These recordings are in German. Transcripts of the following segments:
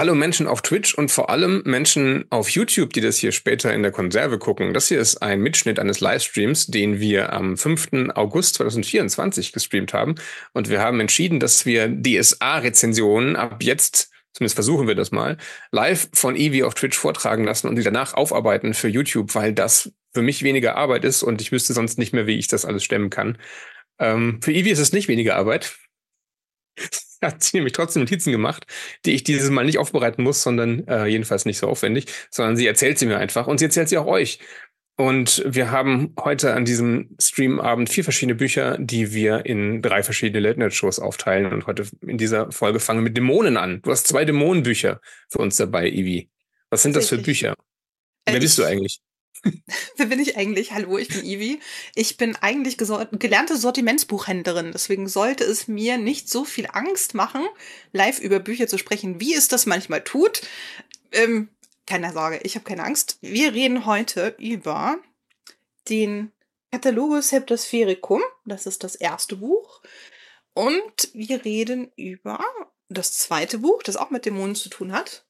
hallo Menschen auf Twitch und vor allem Menschen auf YouTube, die das hier später in der Konserve gucken. Das hier ist ein Mitschnitt eines Livestreams, den wir am 5. August 2024 gestreamt haben. Und wir haben entschieden, dass wir DSA-Rezensionen ab jetzt, zumindest versuchen wir das mal, live von Eevee auf Twitch vortragen lassen und die danach aufarbeiten für YouTube, weil das für mich weniger Arbeit ist und ich wüsste sonst nicht mehr, wie ich das alles stemmen kann. Für Eevee ist es nicht weniger Arbeit. Hat sie nämlich trotzdem Notizen gemacht, die ich dieses Mal nicht aufbereiten muss, sondern jedenfalls nicht so aufwendig, sondern sie erzählt sie mir einfach und sie erzählt sie auch euch. Und wir haben heute an diesem Streamabend 4 verschiedene Bücher, die wir in 3 verschiedene Late-Night-Shows aufteilen. Und heute in dieser Folge fangen wir mit Dämonen an. Du hast 2 Dämonenbücher für uns dabei, Eevee. Was sind das für Tatsächlich. Bücher? Wer bist du eigentlich? Wer bin ich eigentlich? Hallo, ich bin Eevee. Ich bin eigentlich gelernte Sortimentsbuchhändlerin. Deswegen sollte es mir nicht so viel Angst machen, live über Bücher zu sprechen, wie es das manchmal tut. Keine Sorge, ich habe keine Angst. Wir reden heute über den Catalogus Heptasphericum. Das ist das erste Buch. Und wir reden über das zweite Buch, das auch mit Dämonen zu tun hat.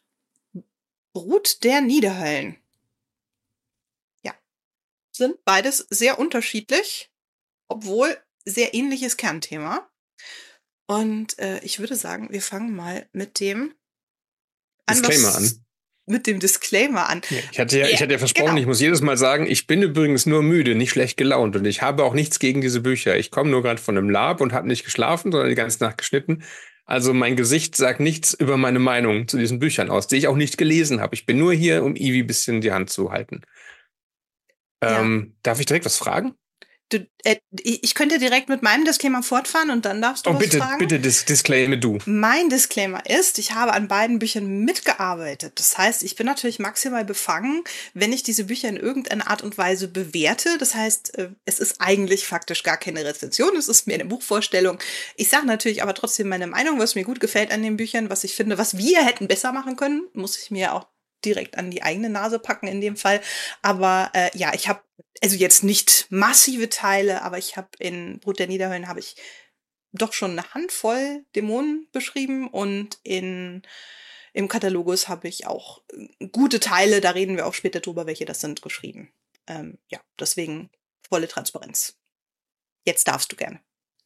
Brut der Niederhöllen. Sind beides sehr unterschiedlich, obwohl sehr ähnliches Kernthema. Und ich würde sagen, wir fangen mal mit dem Disclaimer an. Mit dem Disclaimer an. Ja, ich hatte ja versprochen, genau. Ich muss jedes Mal sagen, ich bin übrigens nur müde, nicht schlecht gelaunt und ich habe auch nichts gegen diese Bücher. Ich komme nur gerade von einem Lab und habe nicht geschlafen, sondern die ganze Nacht geschnitten. Also mein Gesicht sagt nichts über meine Meinung zu diesen Büchern aus, die ich auch nicht gelesen habe. Ich bin nur hier, um Eevee ein bisschen die Hand zu halten. Ja. Darf ich direkt was fragen? Ich könnte direkt mit meinem Disclaimer fortfahren und dann darfst du was fragen. Bitte, disclaime du. Mein Disclaimer ist, ich habe an beiden Büchern mitgearbeitet. Das heißt, ich bin natürlich maximal befangen, wenn ich diese Bücher in irgendeiner Art und Weise bewerte. Das heißt, es ist eigentlich faktisch gar keine Rezension, es ist mehr eine Buchvorstellung. Ich sage natürlich aber trotzdem meine Meinung, was mir gut gefällt an den Büchern, was ich finde, was wir hätten besser machen können, muss ich mir auch direkt an die eigene Nase packen in dem Fall. Aber ja, ich habe also jetzt nicht massive Teile, aber ich habe in Brut der Niederhöllen habe ich doch schon eine Handvoll Dämonen beschrieben und im Katalogus habe ich auch gute Teile, da reden wir auch später drüber, welche das sind, geschrieben. Ja, deswegen volle Transparenz. Jetzt darfst du gerne.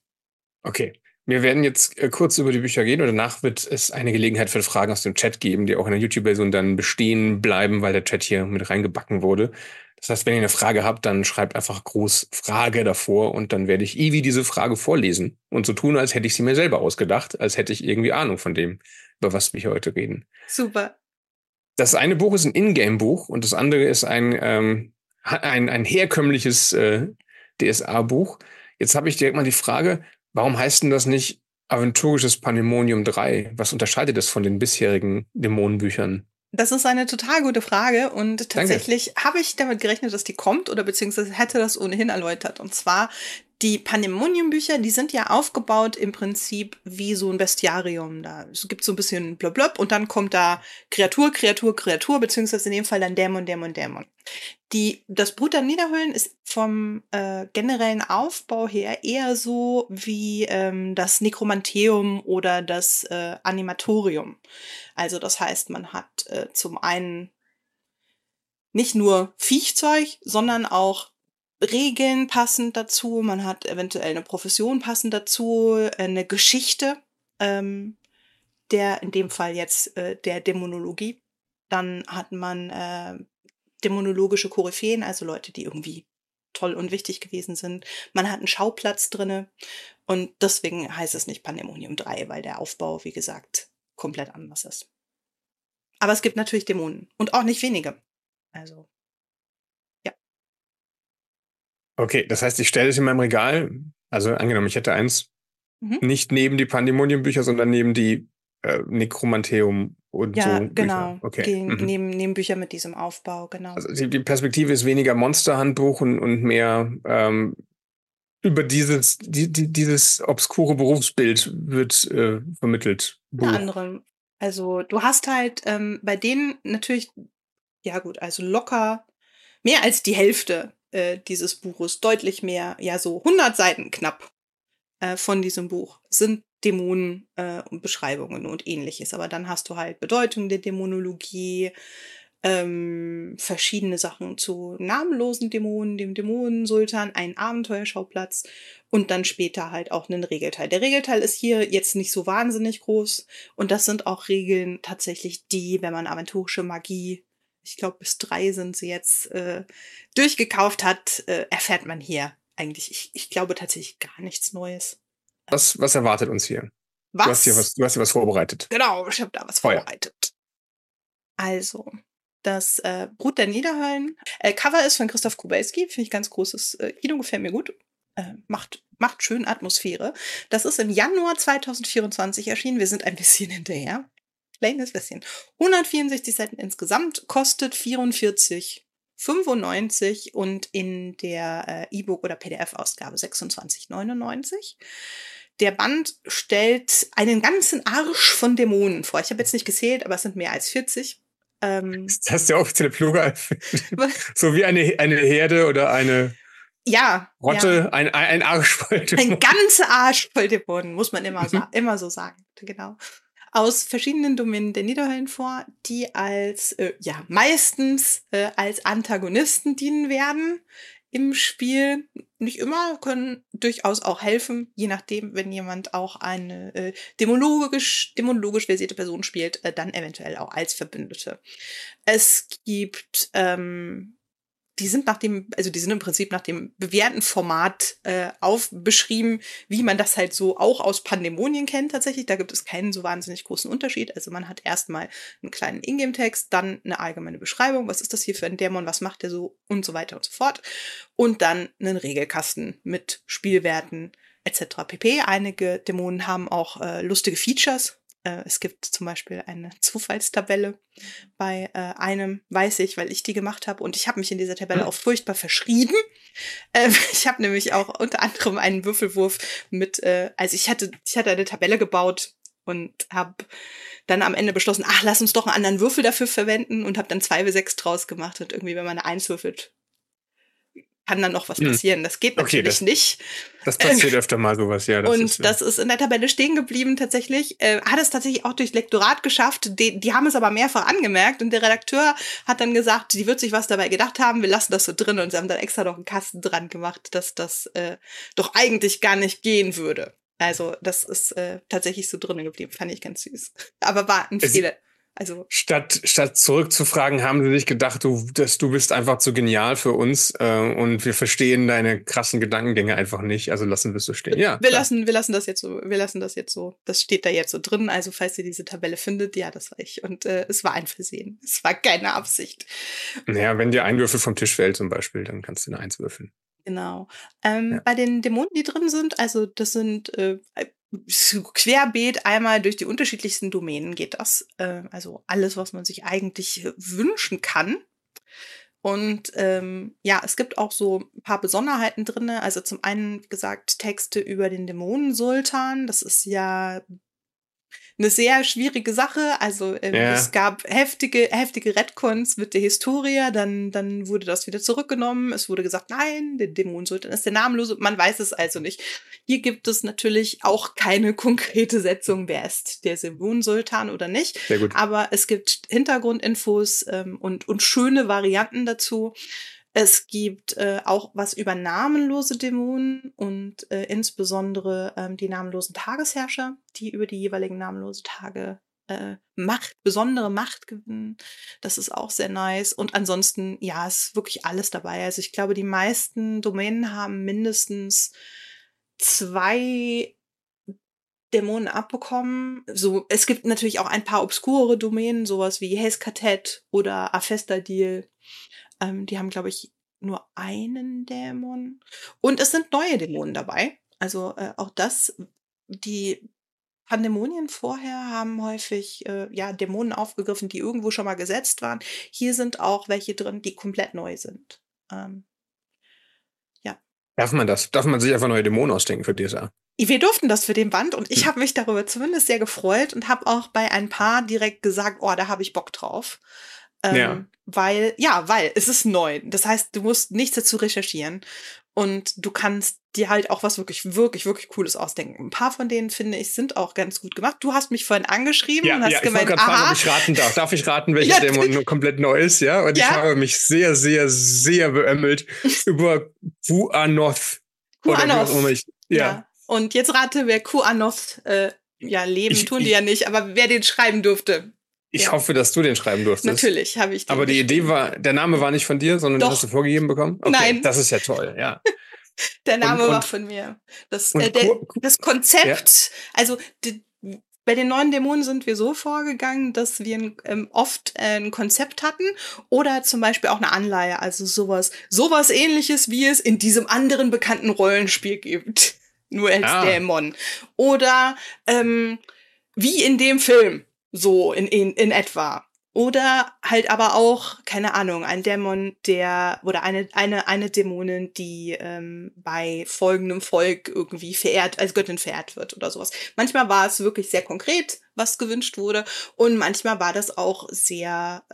Okay. Wir werden jetzt kurz über die Bücher reden und danach wird es eine Gelegenheit für Fragen aus dem Chat geben, die auch in der YouTube-Version dann bestehen bleiben, weil der Chat hier mit reingebacken wurde. Das heißt, wenn ihr eine Frage habt, dann schreibt einfach groß Frage davor und dann werde ich Eevee diese Frage vorlesen und so tun, als hätte ich sie mir selber ausgedacht, als hätte ich irgendwie Ahnung von dem, über was wir hier heute reden. Super. Das eine Buch ist ein Ingame-Buch und das andere ist ein herkömmliches DSA-Buch. Jetzt habe ich direkt mal die Frage, warum heißt denn das nicht Aventurisches Pandemonium 3? Was unterscheidet es von den bisherigen Dämonenbüchern? Das ist eine total gute Frage und tatsächlich habe ich damit gerechnet, dass die kommt oder beziehungsweise hätte das ohnehin erläutert. Und zwar die Pandemonium-Bücher, die sind ja aufgebaut im Prinzip wie so ein Bestiarium. Da es gibt so ein bisschen blöb und dann kommt da Kreatur, beziehungsweise in dem Fall dann Dämon. Das Brut der Niederhöllen ist vom generellen Aufbau her eher so wie das Nekromanteum oder das Animatorium. Also das heißt, man hat zum einen nicht nur Viechzeug, sondern auch Regeln passend dazu. Man hat eventuell eine Profession passend dazu, eine Geschichte, der in dem Fall jetzt der Dämonologie. Dann hat man dämonologische Koryphäen, also Leute, die irgendwie toll und wichtig gewesen sind. Man hat einen Schauplatz drinne und deswegen heißt es nicht Pandemonium 3, weil der Aufbau, wie gesagt, komplett anders ist. Aber es gibt natürlich Dämonen und auch nicht wenige. Also, ja. Okay, das heißt, ich stelle es in meinem Regal, also angenommen, ich hätte eins, nicht neben die Pandemonium-Bücher, sondern neben die Nekromanteum und ja, so genau. Bücher. Okay. Neben Bücher mit diesem Aufbau, genau. Also die Perspektive ist weniger Monsterhandbuch und mehr über dieses obskure Berufsbild wird vermittelt. Unter anderem. Also du hast halt bei denen natürlich, ja gut, also locker mehr als die Hälfte dieses Buches, deutlich mehr, ja so 100 Seiten knapp von diesem Buch sind Dämonen und Beschreibungen und ähnliches. Aber dann hast du halt Bedeutung der Dämonologie, verschiedene Sachen zu namenlosen Dämonen, dem Dämonensultan, einen Abenteuerschauplatz und dann später halt auch einen Regelteil. Der Regelteil ist hier jetzt nicht so wahnsinnig groß und das sind auch Regeln tatsächlich die, wenn man aventurische Magie, ich glaube bis 3 sind sie jetzt, durchgekauft hat, erfährt man hier eigentlich, ich glaube tatsächlich gar nichts Neues. Was erwartet uns hier? Was? Du hast hier was vorbereitet. Genau, ich habe da was vorbereitet. Also, das Brut der Niederhöllen. Cover ist von Christoph Kubeilski, finde ich ganz großes Kino, gefällt mir gut. Macht schön Atmosphäre. Das ist im Januar 2024 erschienen. Wir sind ein bisschen hinterher. Kleines bisschen. 164 Seiten insgesamt, kostet 44,95 und in der E-Book- oder PDF-Ausgabe 26,99. Der Band stellt einen ganzen Arsch von Dämonen vor. Ich habe jetzt nicht gezählt, aber es sind mehr als 40. Ist das der offizielle Plural? So wie eine Herde oder eine Rotte, ja. Ein Arsch voll Dämonen. Ein ganzer Arsch voll Dämonen, muss man immer so sagen. Genau. Aus verschiedenen Domänen der Niederhöllen vor, die als, meistens als Antagonisten dienen werden im Spiel. Nicht immer, können durchaus auch helfen, je nachdem, wenn jemand auch eine dämonologisch versierte Person spielt, dann eventuell auch als Verbündete. Es gibt die sind im Prinzip nach dem bewährten Format beschrieben, wie man das halt so auch aus Pandemonien kennt tatsächlich. Da gibt es keinen so wahnsinnig großen Unterschied. Also man hat erstmal einen kleinen Ingame-Text, dann eine allgemeine Beschreibung, was ist das hier für ein Dämon, was macht der so und so weiter und so fort. Und dann einen Regelkasten mit Spielwerten etc. pp. Einige Dämonen haben auch lustige Features. Es gibt zum Beispiel eine Zufallstabelle bei einem, weiß ich, weil ich die gemacht habe. Und ich habe mich in dieser Tabelle auch furchtbar verschrieben. Ich habe nämlich auch unter anderem einen Würfelwurf mit, also ich hatte eine Tabelle gebaut und habe dann am Ende beschlossen, lass uns doch einen anderen Würfel dafür verwenden und habe dann 2W6 draus gemacht. Und irgendwie, wenn man eine 1 würfelt, kann dann noch was passieren. Das geht natürlich nicht. Das passiert öfter mal sowas, ja. Das ist in der Tabelle stehen geblieben tatsächlich. Hat es tatsächlich auch durch Lektorat geschafft. Die haben es aber mehrfach angemerkt und der Redakteur hat dann gesagt, sie wird sich was dabei gedacht haben, wir lassen das so drin und sie haben dann extra noch einen Kasten dran gemacht, dass das doch eigentlich gar nicht gehen würde. Also das ist tatsächlich so drinnen geblieben, fand ich ganz süß. Aber war ein Fehler. Also statt zurückzufragen, haben sie sich gedacht, du bist einfach zu genial für uns und wir verstehen deine krassen Gedankengänge einfach nicht. Also lassen wir es so stehen. Ja, wir lassen das jetzt so. Das steht da jetzt so drin. Also falls ihr diese Tabelle findet, ja, das war ich. Und es war ein Versehen. Es war keine Absicht. Naja, wenn dir ein Würfel vom Tisch fällt zum Beispiel, dann kannst du eine 1 würfeln. Genau. Bei den Dämonen, die drin sind, also das sind querbeet einmal durch die unterschiedlichsten Domänen geht das. Also alles, was man sich eigentlich wünschen kann. Und es gibt auch so ein paar Besonderheiten drin. Also zum einen, wie gesagt, Texte über den Dämonensultan. Das ist ja eine sehr schwierige Sache. Also es gab heftige Retcons mit der Historia, dann wurde das wieder zurückgenommen. Es wurde gesagt, nein, der Dämonensultan ist der Namenlose. Man weiß es also nicht. Hier gibt es natürlich auch keine konkrete Setzung, wer ist der Dämonensultan oder nicht. Sehr gut. Aber es gibt Hintergrundinfos und schöne Varianten dazu. Es gibt auch was über namenlose Dämonen und insbesondere die namenlosen Tagesherrscher, die über die jeweiligen namenlosen Tage besondere Macht gewinnen. Das ist auch sehr nice. Und ansonsten, ja, ist wirklich alles dabei. Also ich glaube, die meisten Domänen haben mindestens 2 Dämonen abbekommen. So, es gibt natürlich auch ein paar obskure Domänen, sowas wie Heskartet oder Afestadil. Die haben, glaube ich, nur einen Dämon. Und es sind neue Dämonen dabei. Also auch das, die Pandemonien vorher haben häufig Dämonen aufgegriffen, die irgendwo schon mal gesetzt waren. Hier sind auch welche drin, die komplett neu sind. Darf man das? Darf man sich einfach neue Dämonen ausdenken für DSA? Wir durften das für den Band und ich habe mich darüber zumindest sehr gefreut und habe auch bei ein paar direkt gesagt, da habe ich Bock drauf. Weil es ist neu. Das heißt, du musst nichts dazu recherchieren. Und du kannst dir halt auch was wirklich, wirklich, wirklich Cooles ausdenken. Ein paar von denen, finde ich, sind auch ganz gut gemacht. Du hast mich vorhin angeschrieben und hast gemeint, ich wollte gerade fragen, ob ich raten darf. Darf ich raten, welcher Dämon komplett neu ist, ja? Und ich habe mich sehr, sehr, sehr beömmelt über Ku'Anoth. Ku'Anoth. Ja. Und jetzt rate, wer Ku'Anoth leben tun die ja nicht, aber wer den schreiben durfte. Ich hoffe, dass du den schreiben durftest. Natürlich habe ich den. Aber die Idee war, der Name war nicht von dir, sondern Doch. Den hast du vorgegeben bekommen? Okay, nein. Das ist ja toll, ja. Der Name war von mir. Das Konzept, also bei den 9 Dämonen sind wir so vorgegangen, dass wir oft ein Konzept hatten oder zum Beispiel auch eine Anleihe, also sowas Ähnliches, wie es in diesem anderen bekannten Rollenspiel gibt, nur als Dämon. Oder wie in dem Film, so in etwa. Oder halt aber auch, keine Ahnung, ein Dämon, oder eine Dämonin, die bei folgendem Volk irgendwie als Göttin verehrt wird oder sowas. Manchmal war es wirklich sehr konkret, was gewünscht wurde. Und manchmal war das auch sehr,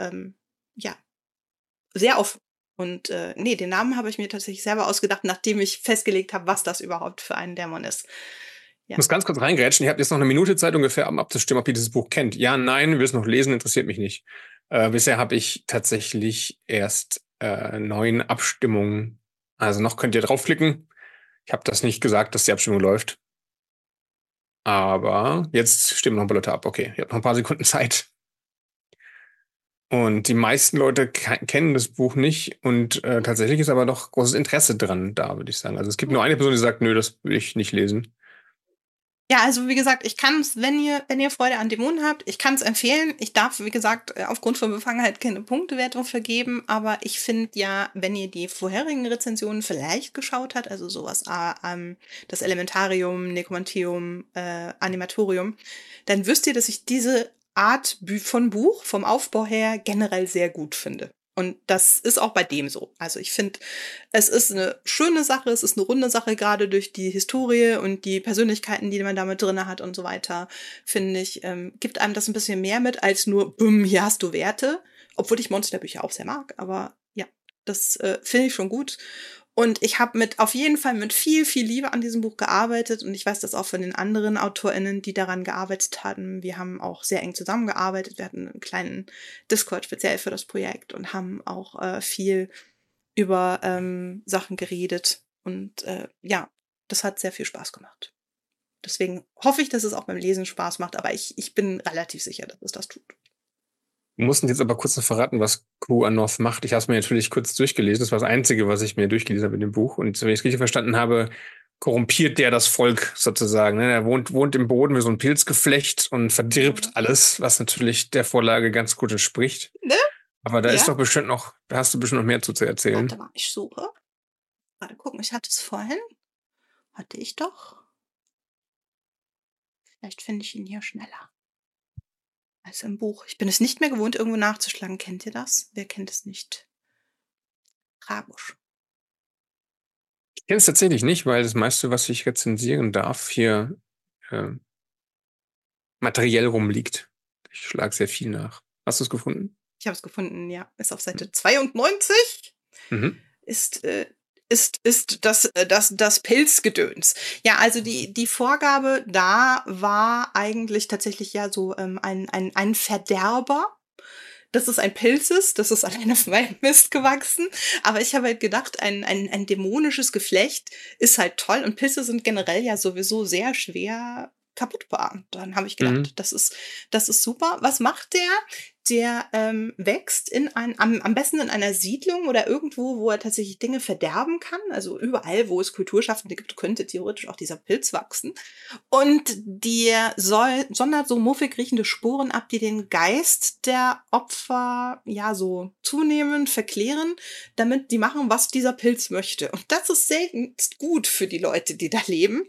sehr offen. Und den Namen habe ich mir tatsächlich selber ausgedacht, nachdem ich festgelegt habe, was das überhaupt für ein Dämon ist. Ich muss ganz kurz reingrätschen. Ihr habt jetzt noch eine Minute Zeit ungefähr, um abzustimmen, ob ihr dieses Buch kennt. Ja, nein, will es noch lesen, interessiert mich nicht. Bisher habe ich tatsächlich erst 9 Abstimmungen. Also noch könnt ihr draufklicken. Ich habe das nicht gesagt, dass die Abstimmung läuft. Aber jetzt stimmen noch ein paar Leute ab. Okay, ihr habt noch ein paar Sekunden Zeit. Und die meisten Leute kennen das Buch nicht. Und tatsächlich ist aber doch großes Interesse dran da, würde ich sagen. Also es gibt nur eine Person, die sagt, nö, das will ich nicht lesen. Ja, also wie gesagt, ich kann es, wenn ihr Freude an Dämonen habt, ich kann es empfehlen. Ich darf, wie gesagt, aufgrund von Befangenheit keine Punktewertung vergeben, aber ich finde ja, wenn ihr die vorherigen Rezensionen vielleicht geschaut habt, also sowas, das Elementarium, Necromantium, Animatorium, dann wisst ihr, dass ich diese Art von Buch vom Aufbau her generell sehr gut finde. Und das ist auch bei dem so. Also ich finde, es ist eine schöne Sache, es ist eine runde Sache, gerade durch die Historie und die Persönlichkeiten, die man damit drin hat und so weiter, finde ich, gibt einem das ein bisschen mehr mit, als nur, hier hast du Werte. Obwohl ich Monsterbücher auch sehr mag, aber ja, das finde ich schon gut. Und ich habe auf jeden Fall mit viel, viel Liebe an diesem Buch gearbeitet. Und ich weiß das auch von den anderen AutorInnen, die daran gearbeitet hatten. Wir haben auch sehr eng zusammengearbeitet. Wir hatten einen kleinen Discord speziell für das Projekt und haben auch viel über Sachen geredet. Und das hat sehr viel Spaß gemacht. Deswegen hoffe ich, dass es auch beim Lesen Spaß macht. Aber ich bin relativ sicher, dass es das tut. Wir mussten jetzt aber kurz noch verraten, was Ku'Anoth macht. Ich habe es mir natürlich kurz durchgelesen. Das war das Einzige, was ich mir durchgelesen habe in dem Buch. Und wenn ich es richtig verstanden habe, korrumpiert der das Volk sozusagen. Er wohnt im Boden wie so ein Pilzgeflecht und verdirbt alles, was natürlich der Vorlage ganz gut entspricht. Ne? Aber da ist doch bestimmt da hast du bestimmt noch mehr zu erzählen. Warte mal, ich suche. Warte, gucken, ich hatte es vorhin. Hatte ich doch. Vielleicht finde ich ihn hier schneller als im Buch. Ich bin es nicht mehr gewohnt, irgendwo nachzuschlagen. Kennt ihr das? Wer kennt es nicht? Tragisch. Ich kenne es tatsächlich nicht, weil das meiste, was ich rezensieren darf, hier materiell rumliegt. Ich schlage sehr viel nach. Hast du es gefunden? Ich habe es gefunden, ja. Ist auf Seite 92. Mhm. Ist das Pilzgedöns. Ja, also die Vorgabe da war eigentlich tatsächlich ja so ein Verderber. Dass es ein Pilz ist, das ist allein auf meinem Mist gewachsen. Aber ich habe halt gedacht, ein dämonisches Geflecht ist halt toll und Pilze sind generell ja sowieso sehr schwer kaputtbar. Dann habe ich gedacht, das ist super. Was macht der? Der wächst am besten in einer Siedlung oder irgendwo, wo er tatsächlich Dinge verderben kann. Also überall, wo es Kulturschaffende gibt, könnte theoretisch auch dieser Pilz wachsen. Und der sondert so muffig riechende Sporen ab, die den Geist der Opfer ja so zunehmend verklären, damit die machen, was dieser Pilz möchte. Und das ist selten gut für die Leute, die da leben.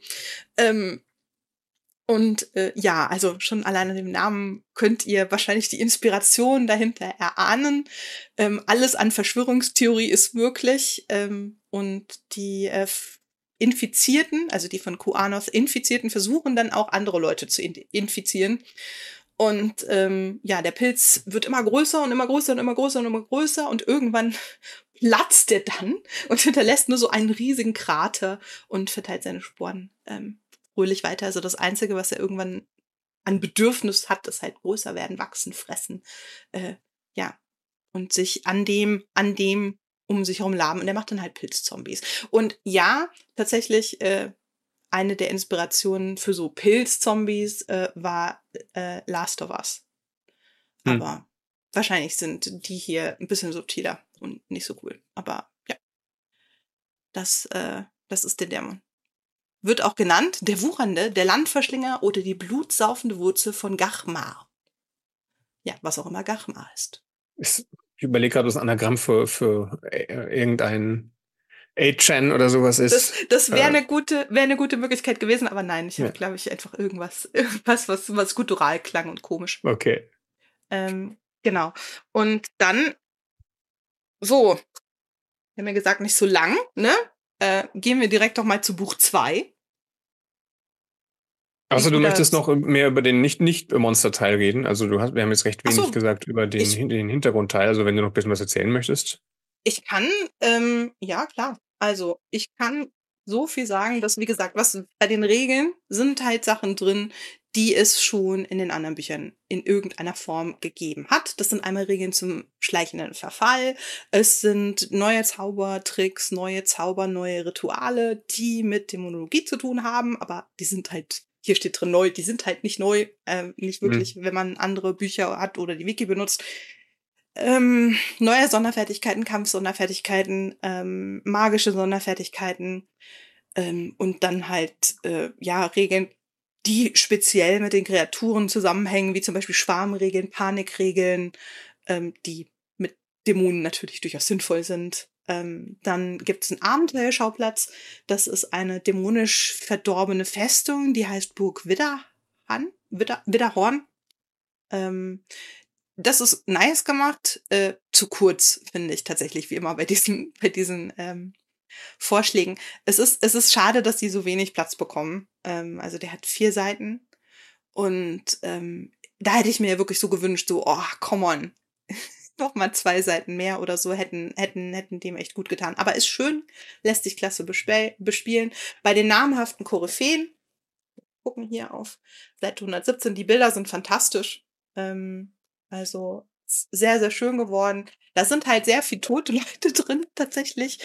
Also schon allein an dem Namen könnt ihr wahrscheinlich die Inspiration dahinter erahnen. Alles an Verschwörungstheorie ist möglich. Und die Infizierten, also die von Ku'Anoth Infizierten, versuchen dann auch andere Leute zu infizieren. Und ja, der Pilz wird immer größer und immer größer und immer größer und immer größer und irgendwann platzt er dann und hinterlässt nur so einen riesigen Krater und verteilt seine Sporen fröhlich weiter. Also das Einzige, was er irgendwann an Bedürfnis hat, ist halt größer werden, wachsen, fressen. Ja, und sich an dem um sich herum laben. Und er macht dann halt Pilzzombies. Und ja, tatsächlich eine der Inspirationen für so Pilzzombies war Last of Us. Aber wahrscheinlich sind die hier ein bisschen subtiler und nicht so cool. Aber ja, das ist der Dämon. Wird auch genannt der Wuchernde, der Landverschlinger oder die blutsaufende Wurzel von Gachmar. Ja, was auch immer Gachmar ist. Ich überlege gerade, was ein Anagramm für irgendein 8chan oder sowas ist. Das wäre eine gute Möglichkeit gewesen, aber nein, ich habe, glaube ich, einfach irgendwas, was guttural klang und komisch. Okay. Genau. Und dann, so, wir haben ja gesagt, nicht so lang, ne? Gehen wir direkt doch mal zu Buch 2. Also du möchtest noch mehr über den nicht-Monster-Teil reden. Also wir haben jetzt recht wenig gesagt über den Hintergrundteil. Also wenn du noch ein bisschen was erzählen möchtest. Ich kann, ja klar. Also ich kann so viel sagen, dass, wie gesagt, was bei den Regeln sind halt Sachen drin, die es schon in den anderen Büchern in irgendeiner Form gegeben hat. Das sind einmal Regeln zum schleichenden Verfall. Es sind neue Zaubertricks, neue Zauber, neue Rituale, die mit Dämonologie zu tun haben, aber die sind halt, hier steht drin neu, die sind halt nicht neu, nicht wirklich, wenn man andere Bücher hat oder die Wiki benutzt. Neue Sonderfertigkeiten, Kampfsonderfertigkeiten, magische Sonderfertigkeiten und dann halt, ja, Regeln, die speziell mit den Kreaturen zusammenhängen, wie zum Beispiel Schwarmregeln, Panikregeln, die mit Dämonen natürlich durchaus sinnvoll sind. Dann gibt es einen Abenteuerschauplatz. Das ist eine dämonisch verdorbene Festung, die heißt Burg Widderhorn. Das ist nice gemacht, zu kurz, finde ich tatsächlich, wie immer bei diesen Vorschlägen. Es ist schade, dass die so wenig Platz bekommen. Also der hat 4 Seiten und da hätte ich mir ja wirklich so gewünscht, so, oh, come on, noch mal 2 Seiten mehr oder so hätten dem echt gut getan. Aber ist schön, lässt sich klasse bespielen. Bei den namhaften Koryphäen, gucken hier auf Seite 117, die Bilder sind fantastisch. Also sehr, sehr schön geworden. Da sind halt sehr viele tote Leute drin, tatsächlich.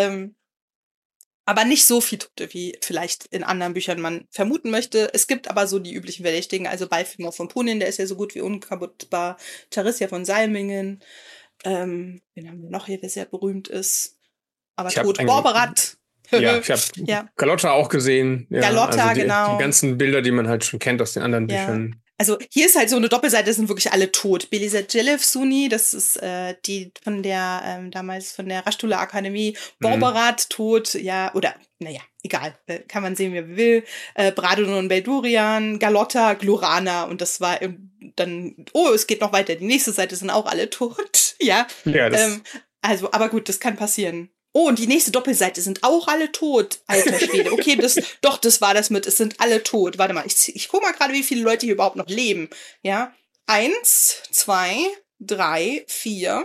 Aber nicht so viele Tote, wie vielleicht in anderen Büchern man vermuten möchte. Es gibt aber so die üblichen Verdächtigen. Also Balfimor von Punin, der ist ja so gut wie unkaputtbar. Tarissia von Salmingen. Wen haben wir noch hier, der sehr berühmt ist? Aber tot. Borberat. Ja, ich habe Galotta auch gesehen. Ja, Galotta, also genau. Die ganzen Bilder, die man halt schon kennt aus den anderen Büchern. Also hier ist halt so eine Doppelseite, das sind wirklich alle tot. Belisat Jelef-Suni, das ist die von der, damals von der Rashtula Akademie. Borberat tot, ja, oder, naja, egal, kann man sehen, wie will. Bradon und Beldurian, Galotta, Glorana und das war dann, es geht noch weiter. Die nächste Seite sind auch alle tot, ja. Also, aber gut, das kann passieren. Oh, und die nächste Doppelseite sind auch alle tot. Alter Schwede. Okay, das war das mit, es sind alle tot. Warte mal, ich guck mal gerade, wie viele Leute hier überhaupt noch leben. Ja. 1, 2, 3, 4.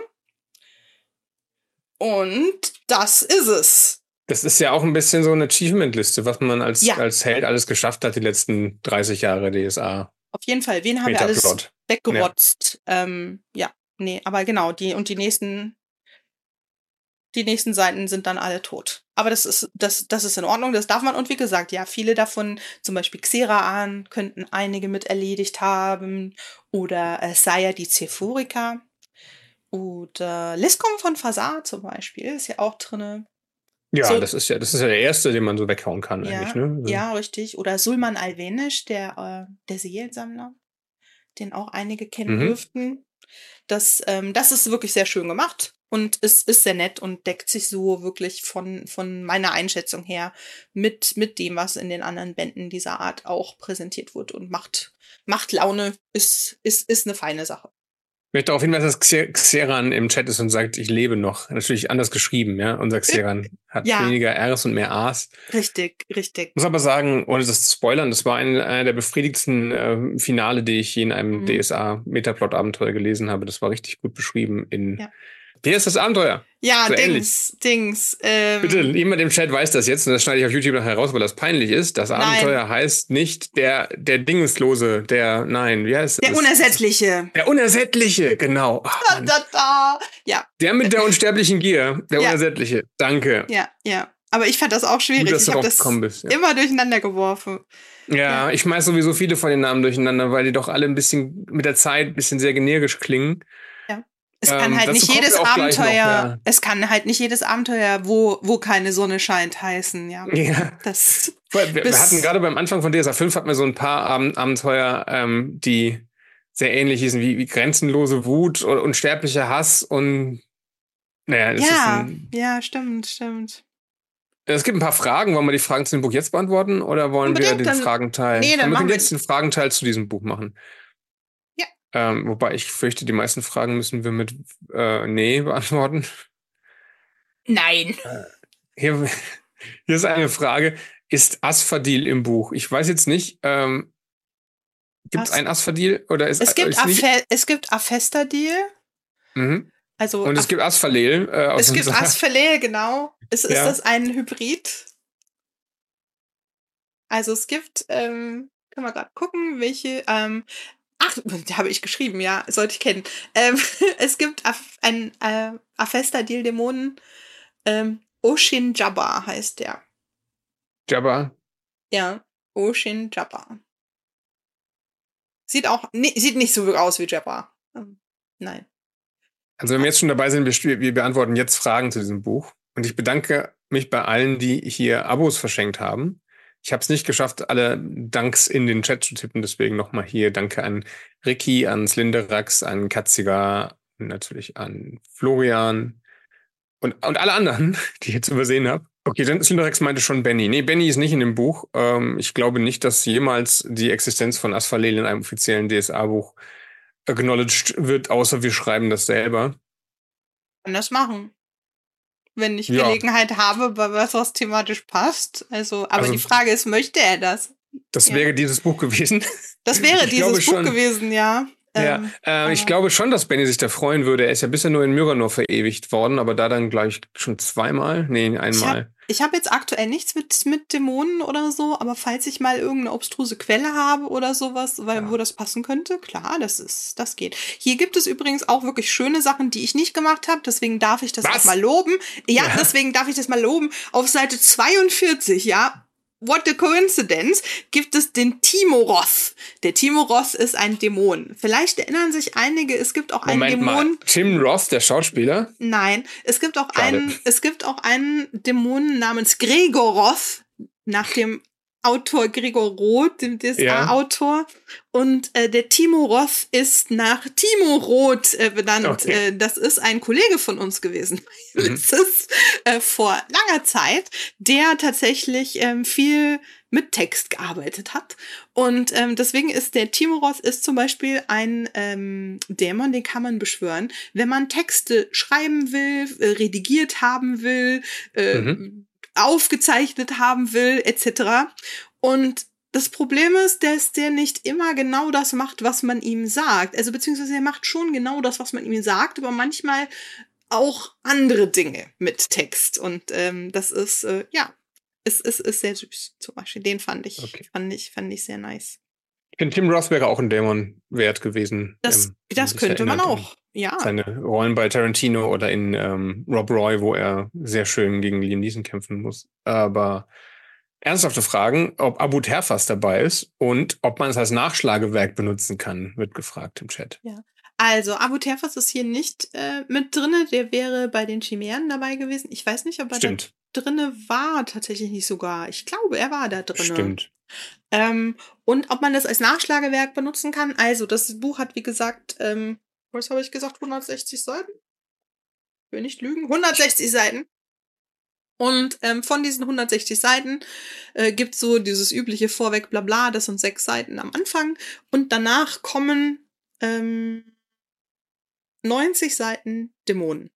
Und das ist es. Das ist ja auch ein bisschen so eine Achievement-Liste, was man als Held alles geschafft hat, die letzten 30 Jahre DSA. Auf jeden Fall. Wen haben wir alles weggerotzt? Ja. Nee, aber genau, die nächsten Seiten sind dann alle tot. Aber das ist in Ordnung, das darf man. Und wie gesagt, ja, viele davon, zum Beispiel Xeraan, könnten einige mit erledigt haben. Oder Saya die Zephorika. Oder Liscom von Fasar zum Beispiel, ist ja auch drinne. Ja, so, das ist ja der erste, den man so weghauen kann eigentlich, ne? Ja, richtig. Oder Sulman Alvenisch, der Seelensammler, den auch einige kennen dürften. Das ist wirklich sehr schön gemacht. Und es ist sehr nett und deckt sich so wirklich von meiner Einschätzung her mit dem, was in den anderen Bänden dieser Art auch präsentiert wird und macht Laune, ist eine feine Sache. möchte darauf hinweisen, dass Xeran im Chat ist und sagt, ich lebe noch. Natürlich anders geschrieben, ja. Unser Xeran hat weniger Rs und mehr As. Richtig. Muss aber sagen, ohne das zu spoilern, das war einer der befriedigendsten Finale, die ich je in einem DSA-Metaplot-Abenteuer gelesen habe. Das war richtig gut beschrieben in Wie heißt das Abenteuer? Ja, so Dings. Bitte, jemand im Chat weiß das jetzt und das schneide ich auf YouTube nachher raus, weil das peinlich ist. Das Abenteuer heißt nicht der Dingeslose, wie heißt das? Der Unersättliche. Der Unersättliche, genau. Ach, ja. Der mit der unsterblichen Gier, der Unersättliche. Danke. Ja. Aber ich fand das auch schwierig. Gut, ich habe das immer durcheinander geworfen. Ja, ich schmeiß sowieso viele von den Namen durcheinander, weil die doch alle ein bisschen mit der Zeit ein bisschen sehr generisch klingen. Ja. Es kann halt nicht jedes Abenteuer, es kann halt nicht jedes Abenteuer, wo keine Sonne scheint, heißen, ja. Ja. Wir hatten gerade beim Anfang von DSA 5 hatten wir so ein paar Abenteuer, die sehr ähnlich hießen wie grenzenlose Wut oder unsterblicher Hass und stimmt. Es gibt ein paar Fragen. Wollen wir die Fragen zu dem Buch jetzt beantworten oder wollen wir den Fragenteil? Nee, dann wir können jetzt den Fragenteil zu diesem Buch machen. Ja. Wobei ich fürchte, die meisten Fragen müssen wir mit Nee beantworten. Nein. Hier ist eine Frage. Ist Asphodel im Buch? Ich weiß jetzt nicht. Gibt es ein Asphodel? Oder es gibt Aphestadil. Mhm. Also und es gibt Asphalel. Es gibt Asphalel, genau. Ist das ein Hybrid? Also es gibt, können wir gerade gucken, welche, da habe ich geschrieben, ja, sollte ich kennen. Es gibt ein Aphestadil-Dämonen, Oshin Jabba heißt der. Jabba? Ja, Oshin Jabba. Sieht nicht so aus wie Jabba. Nein. Also wenn wir jetzt schon dabei sind, wir beantworten jetzt Fragen zu diesem Buch. Und ich bedanke mich bei allen, die hier Abos verschenkt haben. Ich habe es nicht geschafft, alle Danks in den Chat zu tippen. Deswegen nochmal hier Danke an Ricky, an Slinderax, an Katziga, natürlich an Florian und alle anderen, die ich jetzt übersehen habe. Okay, dann Slinderax meinte schon Benny. Nee, Benny ist nicht in dem Buch. Ich glaube nicht, dass jemals die Existenz von Asphalel in einem offiziellen DSA-Buch acknowledged wird, außer wir schreiben das selber. Kann das machen. Wenn ich Gelegenheit habe, bei was thematisch passt. Also die Frage ist, möchte er das? Das wäre dieses Buch gewesen. Das wäre dieses Buch gewesen, ja. Ich glaube schon, dass Benny sich da freuen würde. Er ist ja bisher nur in Myranor verewigt worden, aber da dann, glaube ich, schon zweimal. Nee, einmal. Ich hab jetzt aktuell nichts mit Dämonen oder so, aber falls ich mal irgendeine obstruse Quelle habe oder sowas, wo das passen könnte, klar, das geht. Hier gibt es übrigens auch wirklich schöne Sachen, die ich nicht gemacht habe, deswegen darf ich das auch mal loben. Ja, deswegen darf ich das mal loben. Auf Seite 42, what a coincidence, gibt es den Timoroth. Der Timoroth ist ein Dämon. Vielleicht erinnern sich einige, es gibt auch einen Dämon. Mal. Tim Roth, der Schauspieler? Nein, es gibt auch einen Dämon namens Gregoroth, nach dem Autor Gregor Roth, dem DSA-Autor. Und der Timoroth ist nach Timo Roth benannt. Okay. Das ist ein Kollege von uns gewesen. Das ist vor langer Zeit, der tatsächlich viel mit Text gearbeitet hat. Und deswegen ist der Timoroth zum Beispiel ein Dämon, den kann man beschwören, wenn man Texte schreiben will, redigiert haben will, aufgezeichnet haben will, etc. Und das Problem ist, dass der nicht immer genau das macht, was man ihm sagt. Also beziehungsweise er macht schon genau das, was man ihm sagt, aber manchmal auch andere Dinge mit Text. Und das ist, es ist sehr süß zum Beispiel. Den fand ich sehr nice. Ich finde, Tim Roth wäre auch ein Dämon wert gewesen. Das könnte man auch, ja. Seine Rollen bei Tarantino oder in Rob Roy, wo er sehr schön gegen Liam Neeson kämpfen muss. Aber ernsthafte Fragen, ob Abu Terfas dabei ist und ob man es als Nachschlagewerk benutzen kann, wird gefragt im Chat. Ja. Also, Abu Terfas ist hier nicht mit drinne. Der wäre bei den Chimären dabei gewesen. Ich weiß nicht, ob er da drinne war. Tatsächlich nicht sogar. Ich glaube, er war da drinne. Stimmt. Und ob man das als Nachschlagewerk benutzen kann. Also, das Buch hat, wie gesagt, was habe ich gesagt? 160 Seiten? Ich will nicht lügen. 160 Seiten. Und von diesen 160 Seiten gibt's so dieses übliche Vorweg, bla bla, das sind 6 Seiten am Anfang. Und danach kommen 90 Seiten Dämonen.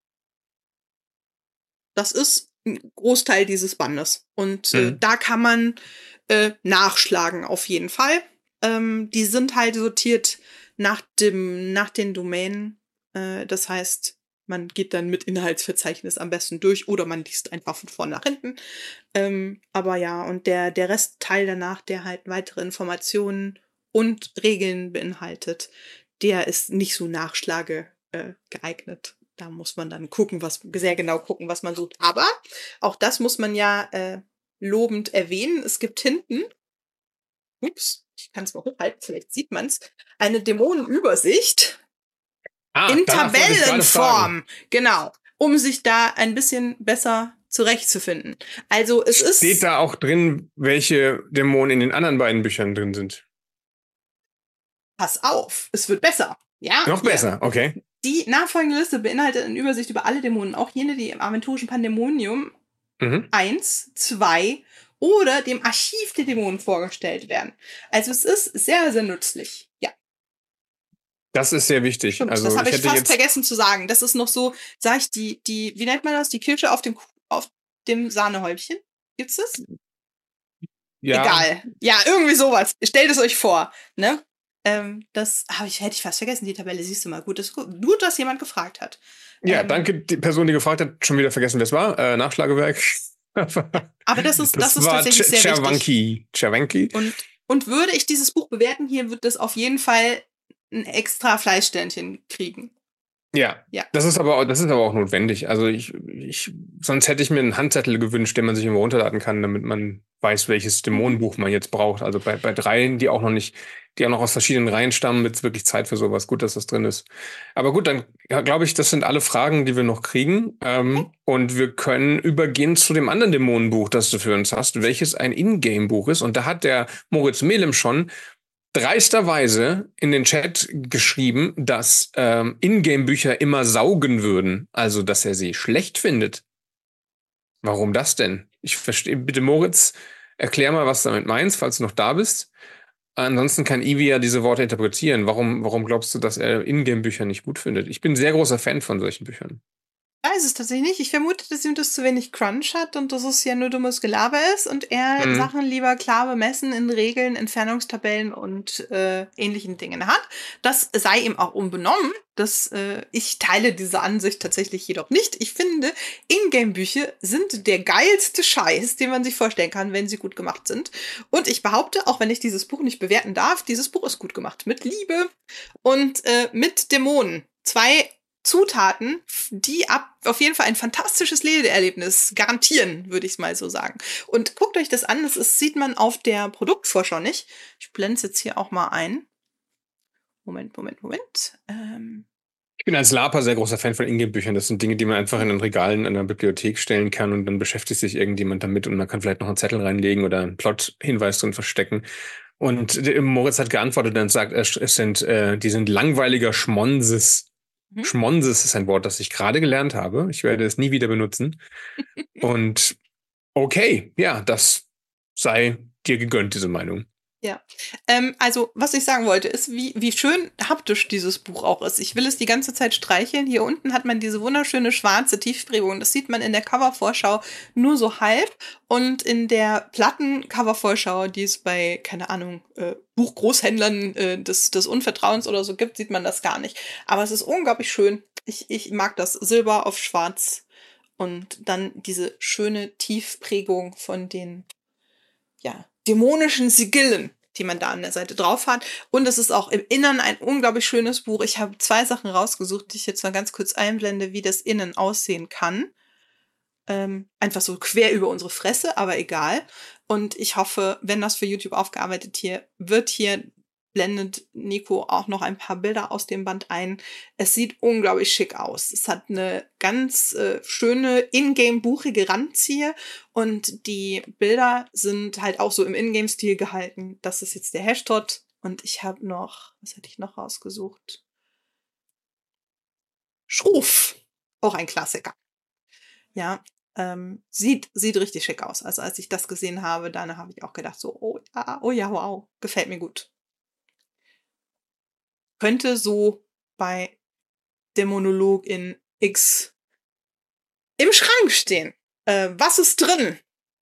Das ist ein Großteil dieses Bandes. Und da kann man nachschlagen auf jeden Fall. Die sind halt sortiert nach den Domänen. Das heißt, man geht dann mit Inhaltsverzeichnis am besten durch oder man liest einfach von vorn nach hinten. Aber ja, und der Restteil danach, der halt weitere Informationen und Regeln beinhaltet, der ist nicht so Nachschlage geeignet. Da muss man dann sehr genau gucken, was man sucht. Aber auch das muss man ja lobend erwähnen. Es gibt hinten, ich kann es mal hochhalten, vielleicht sieht man es, eine Dämonenübersicht in Tabellenform. Genau, um sich da ein bisschen besser zurechtzufinden. Also Steht da auch drin, welche Dämonen in den anderen beiden Büchern drin sind? Pass auf, es wird besser. Ja. Noch besser, okay. Die nachfolgende Liste beinhaltet eine Übersicht über alle Dämonen, auch jene, die im aventurischen Pandemonium 1, 2 oder dem Archiv der Dämonen vorgestellt werden. Also es ist sehr, sehr nützlich. Ja. Das ist sehr wichtig. Stimmt, also das habe ich fast vergessen zu sagen. Das ist noch so, sag ich, wie nennt man das? Die Kirsche auf dem Sahnehäubchen? Gibt's das? Ja. Egal. Ja, irgendwie sowas. Stellt es euch vor, ne? Das hätte ich fast vergessen, die Tabelle, siehst du mal. Gut, dass jemand gefragt hat. Ja, danke, die Person, die gefragt hat, schon wieder vergessen, wer es war. Nachschlagewerk. Aber das ist tatsächlich sehr wichtig. Cervanki. Und würde ich dieses Buch bewerten, hier wird das auf jeden Fall ein extra Fleißsternchen kriegen. Ja. Das ist aber auch notwendig. Also sonst hätte ich mir einen Handzettel gewünscht, den man sich immer runterladen kann, damit man weiß, welches Dämonenbuch man jetzt braucht. Also bei 3, die auch noch aus verschiedenen Reihen stammen, wird es wirklich Zeit für sowas. Gut, dass das drin ist. Aber gut, dann glaube ich, das sind alle Fragen, die wir noch kriegen. Und wir können übergehen zu dem anderen Dämonenbuch, das du für uns hast, welches ein Ingame-Buch ist. Und da hat der Moritz Melem schon dreisterweise in den Chat geschrieben, dass Ingame-Bücher immer saugen würden. Also, dass er sie schlecht findet. Warum das denn? Ich verstehe, bitte Moritz, erklär mal, was du damit meinst, falls du noch da bist. Ansonsten kann Ivi ja diese Worte interpretieren. Warum glaubst du, dass er Ingame-Bücher nicht gut findet? Ich bin ein sehr großer Fan von solchen Büchern. Weiß es tatsächlich nicht. Ich vermute, dass ihm das zu wenig Crunch hat und dass es ja nur dummes Gelaber ist und er Sachen lieber klar bemessen in Regeln, Entfernungstabellen und ähnlichen Dingen hat. Das sei ihm auch unbenommen. Ich teile diese Ansicht tatsächlich jedoch nicht. Ich finde, Ingame-Bücher sind der geilste Scheiß, den man sich vorstellen kann, wenn sie gut gemacht sind. Und ich behaupte, auch wenn ich dieses Buch nicht bewerten darf, dieses Buch ist gut gemacht. Mit Liebe und mit Dämonen. 2 Zutaten, die auf jeden Fall ein fantastisches Leseerlebnis garantieren, würde ich es mal so sagen. Und guckt euch das an, das sieht man auf der Produktvorschau nicht. Ich blende es jetzt hier auch mal ein. Moment. Ich bin als Laper sehr großer Fan von Ingame-Büchern. Das sind Dinge, die man einfach in den Regalen in der Bibliothek stellen kann und dann beschäftigt sich irgendjemand damit und man kann vielleicht noch einen Zettel reinlegen oder einen Plot-Hinweis drin verstecken. Und Moritz hat geantwortet und sagt, die sind langweiliger Schmonses. Schmonses ist ein Wort, das ich gerade gelernt habe. Ich werde es nie wieder benutzen. Und okay, ja, das sei dir gegönnt, diese Meinung. Ja, also was ich sagen wollte, ist, wie schön haptisch dieses Buch auch ist. Ich will es die ganze Zeit streicheln. Hier unten hat man diese wunderschöne schwarze Tiefprägung. Das sieht man in der Covervorschau nur so halb. Und in der Platten-Covervorschau, die es bei, keine Ahnung, Buchgroßhändlern des Unvertrauens oder so gibt, sieht man das gar nicht. Aber es ist unglaublich schön. Ich mag das Silber auf Schwarz. Und dann diese schöne Tiefprägung von den, dämonischen Sigillen, die man da an der Seite drauf hat. Und es ist auch im Innern ein unglaublich schönes Buch. Ich habe 2 Sachen rausgesucht, die ich jetzt mal ganz kurz einblende, wie das innen aussehen kann. Einfach so quer über unsere Fresse, aber egal. Und ich hoffe, wenn das für YouTube aufgearbeitet wird, blendet Nico auch noch ein paar Bilder aus dem Band ein. Es sieht unglaublich schick aus. Es hat eine ganz schöne Ingame-buchige Randziehe und die Bilder sind halt auch so im Ingame-Stil gehalten. Das ist jetzt der Hashtag und ich habe noch, was hatte ich noch rausgesucht? Schruf, auch ein Klassiker. Ja, sieht richtig schick aus. Also als ich das gesehen habe, dann habe ich auch gedacht so, oh ja, wow, gefällt mir gut. Könnte so bei Dämonolog in X im Schrank stehen. Was ist drin?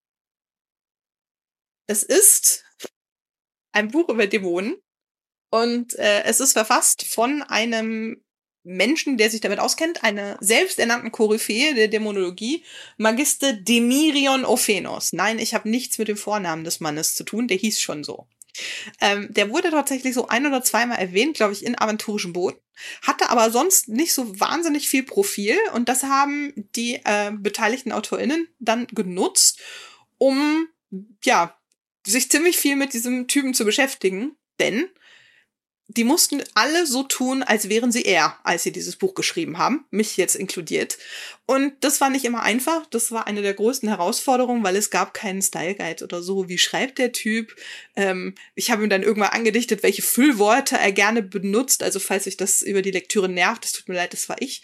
Es ist ein Buch über Dämonen und es ist verfasst von einem Menschen, der sich damit auskennt, einer selbsternannten Koryphäe der Dämonologie, Magister Demirion Ophenos. Nein, ich habe nichts mit dem Vornamen des Mannes zu tun, der hieß schon so. Der wurde tatsächlich so 1 oder 2 Mal erwähnt, glaube ich, in Aventurischem Boden, hatte aber sonst nicht so wahnsinnig viel Profil und das haben die beteiligten AutorInnen dann genutzt, um, ja, sich ziemlich viel mit diesem Typen zu beschäftigen, denn die mussten alle so tun, als wären sie er, als sie dieses Buch geschrieben haben, mich jetzt inkludiert. Und das war nicht immer einfach. Das war eine der größten Herausforderungen, weil es gab keinen Style Guide oder so. Wie schreibt der Typ? Ich habe ihm dann irgendwann angedichtet, welche Füllworte er gerne benutzt. Also falls euch das über die Lektüre nervt, es tut mir leid, das war ich.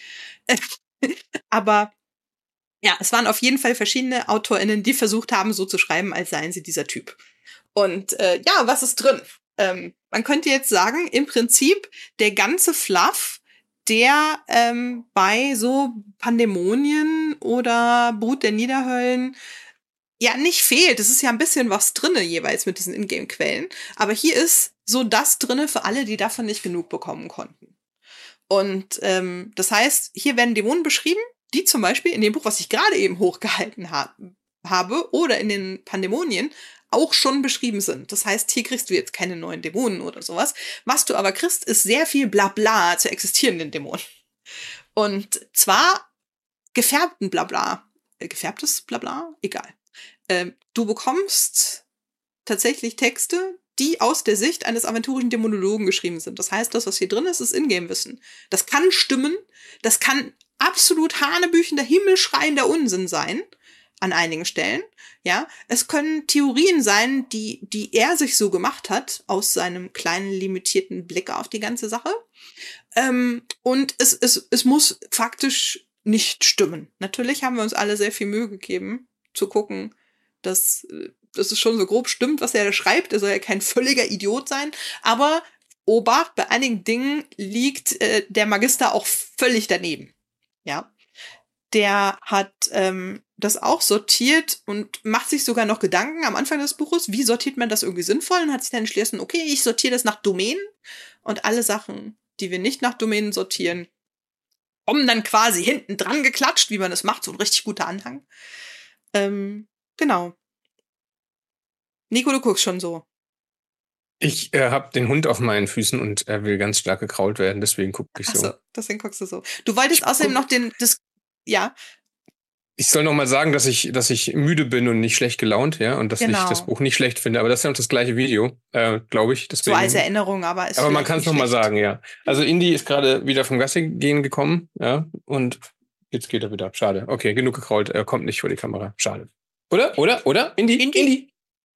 Aber ja, es waren auf jeden Fall verschiedene AutorInnen, die versucht haben, so zu schreiben, als seien sie dieser Typ. Und ja, was ist drin? Man könnte jetzt sagen, im Prinzip der ganze Fluff, der bei so Pandemonien oder Brut der Niederhöllen ja nicht fehlt. Es ist ja ein bisschen was drinne jeweils mit diesen Ingame-Quellen. Aber hier ist so das drinne für alle, die davon nicht genug bekommen konnten. Und das heißt, hier werden Dämonen beschrieben, die zum Beispiel in dem Buch, was ich gerade eben hochgehalten habe, oder in den Pandemonien auch schon beschrieben sind. Das heißt, hier kriegst du jetzt keine neuen Dämonen oder sowas. Was du aber kriegst, ist sehr viel Blabla zu existierenden Dämonen. Und zwar gefärbten Blabla. Gefärbtes Blabla? Egal. Du bekommst tatsächlich Texte, die aus der Sicht eines aventurischen Dämonologen geschrieben sind. Das heißt, das, was hier drin ist, ist Ingame-Wissen. Das kann stimmen. Das kann absolut hanebüchender, himmelschreiender Unsinn sein. An einigen Stellen, ja. Es können Theorien sein, die er sich so gemacht hat, aus seinem kleinen, limitierten Blick auf die ganze Sache. Und es muss faktisch nicht stimmen. Natürlich haben wir uns alle sehr viel Mühe gegeben, zu gucken, dass es schon so grob stimmt, was er da schreibt. Er soll ja kein völliger Idiot sein. Aber Obacht, bei einigen Dingen liegt der Magister auch völlig daneben. Ja. Der hat das auch sortiert und macht sich sogar noch Gedanken am Anfang des Buches, wie sortiert man das irgendwie sinnvoll, und hat sich dann entschlossen, okay, ich sortiere das nach Domänen und alle Sachen, die wir nicht nach Domänen sortieren, kommen dann quasi hinten dran geklatscht, wie man es macht, so ein richtig guter Anhang. Genau. Nico, du guckst schon so. Ich habe den Hund auf meinen Füßen und er will ganz stark gekrault werden, deswegen gucke ich so. Ach so, deswegen guckst du so. Du wolltest außerdem noch ja. Ich soll noch mal sagen, dass ich müde bin und nicht schlecht gelaunt, ja, und dass ich das Buch nicht schlecht finde. Aber das ist ja noch das gleiche Video, glaube ich. Deswegen. So als Erinnerung, aber ist. Aber man kann es noch mal sagen, ja. Also Indy ist gerade wieder vom Gassi gehen gekommen, ja, und jetzt geht er wieder. Schade. Okay, genug gekrault. Er kommt nicht vor die Kamera. Schade. Oder? Indy.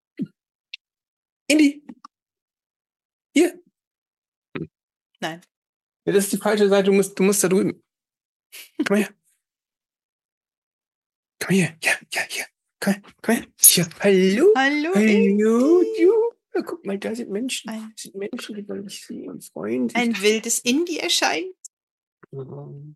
Hier. Nein. Ja, das ist die falsche Seite. Du musst da drüben. Komm her. Komm hier. Ja, hier. Komm her. Ja, hallo. Hallo. Ja, guck mal, da sind Menschen. Das sind Menschen, die wollen sich sehen und freuen sich. Ein wildes Indy erscheint. Gut.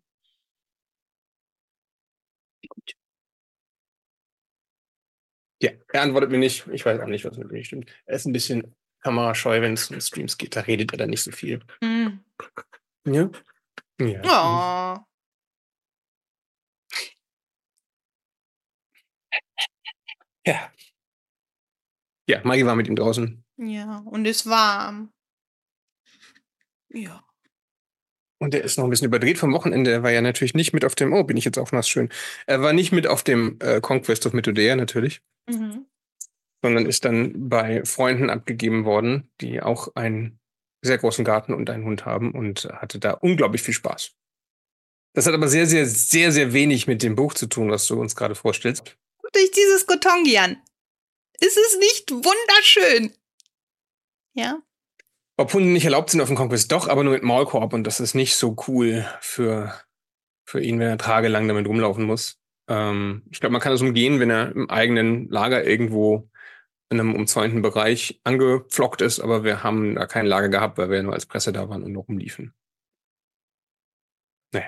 Ja, er antwortet mir nicht. Ich weiß auch nicht, was mit mir nicht stimmt. Er ist ein bisschen kamerascheu, wenn es um Streams geht. Da redet er dann nicht so viel. Mhm. Ja? Ja. Oh. Ja. Ja, Maggie war mit ihm draußen. Ja, und es warm. Ja. Und er ist noch ein bisschen überdreht vom Wochenende. Er war ja natürlich nicht mit auf dem, bin ich jetzt auch nass schön. Er war nicht mit auf dem Conquest of Mythodea natürlich. Mhm. Sondern ist dann bei Freunden abgegeben worden, die auch einen sehr großen Garten und einen Hund haben und hatte da unglaublich viel Spaß. Das hat aber sehr, sehr, sehr, sehr wenig mit dem Buch zu tun, was du uns gerade vorstellst. Guckt euch dieses Kotongi an. Ist es nicht wunderschön? Ja. Ob Hunde nicht erlaubt sind auf dem Conquest, doch, aber nur mit Maulkorb, und das ist nicht so cool für ihn, wenn er tagelang damit rumlaufen muss. Ich glaube, man kann es umgehen, wenn er im eigenen Lager irgendwo in einem umzäunten Bereich angepflockt ist, aber wir haben da kein Lager gehabt, weil wir nur als Presse da waren und noch rumliefen. Naja.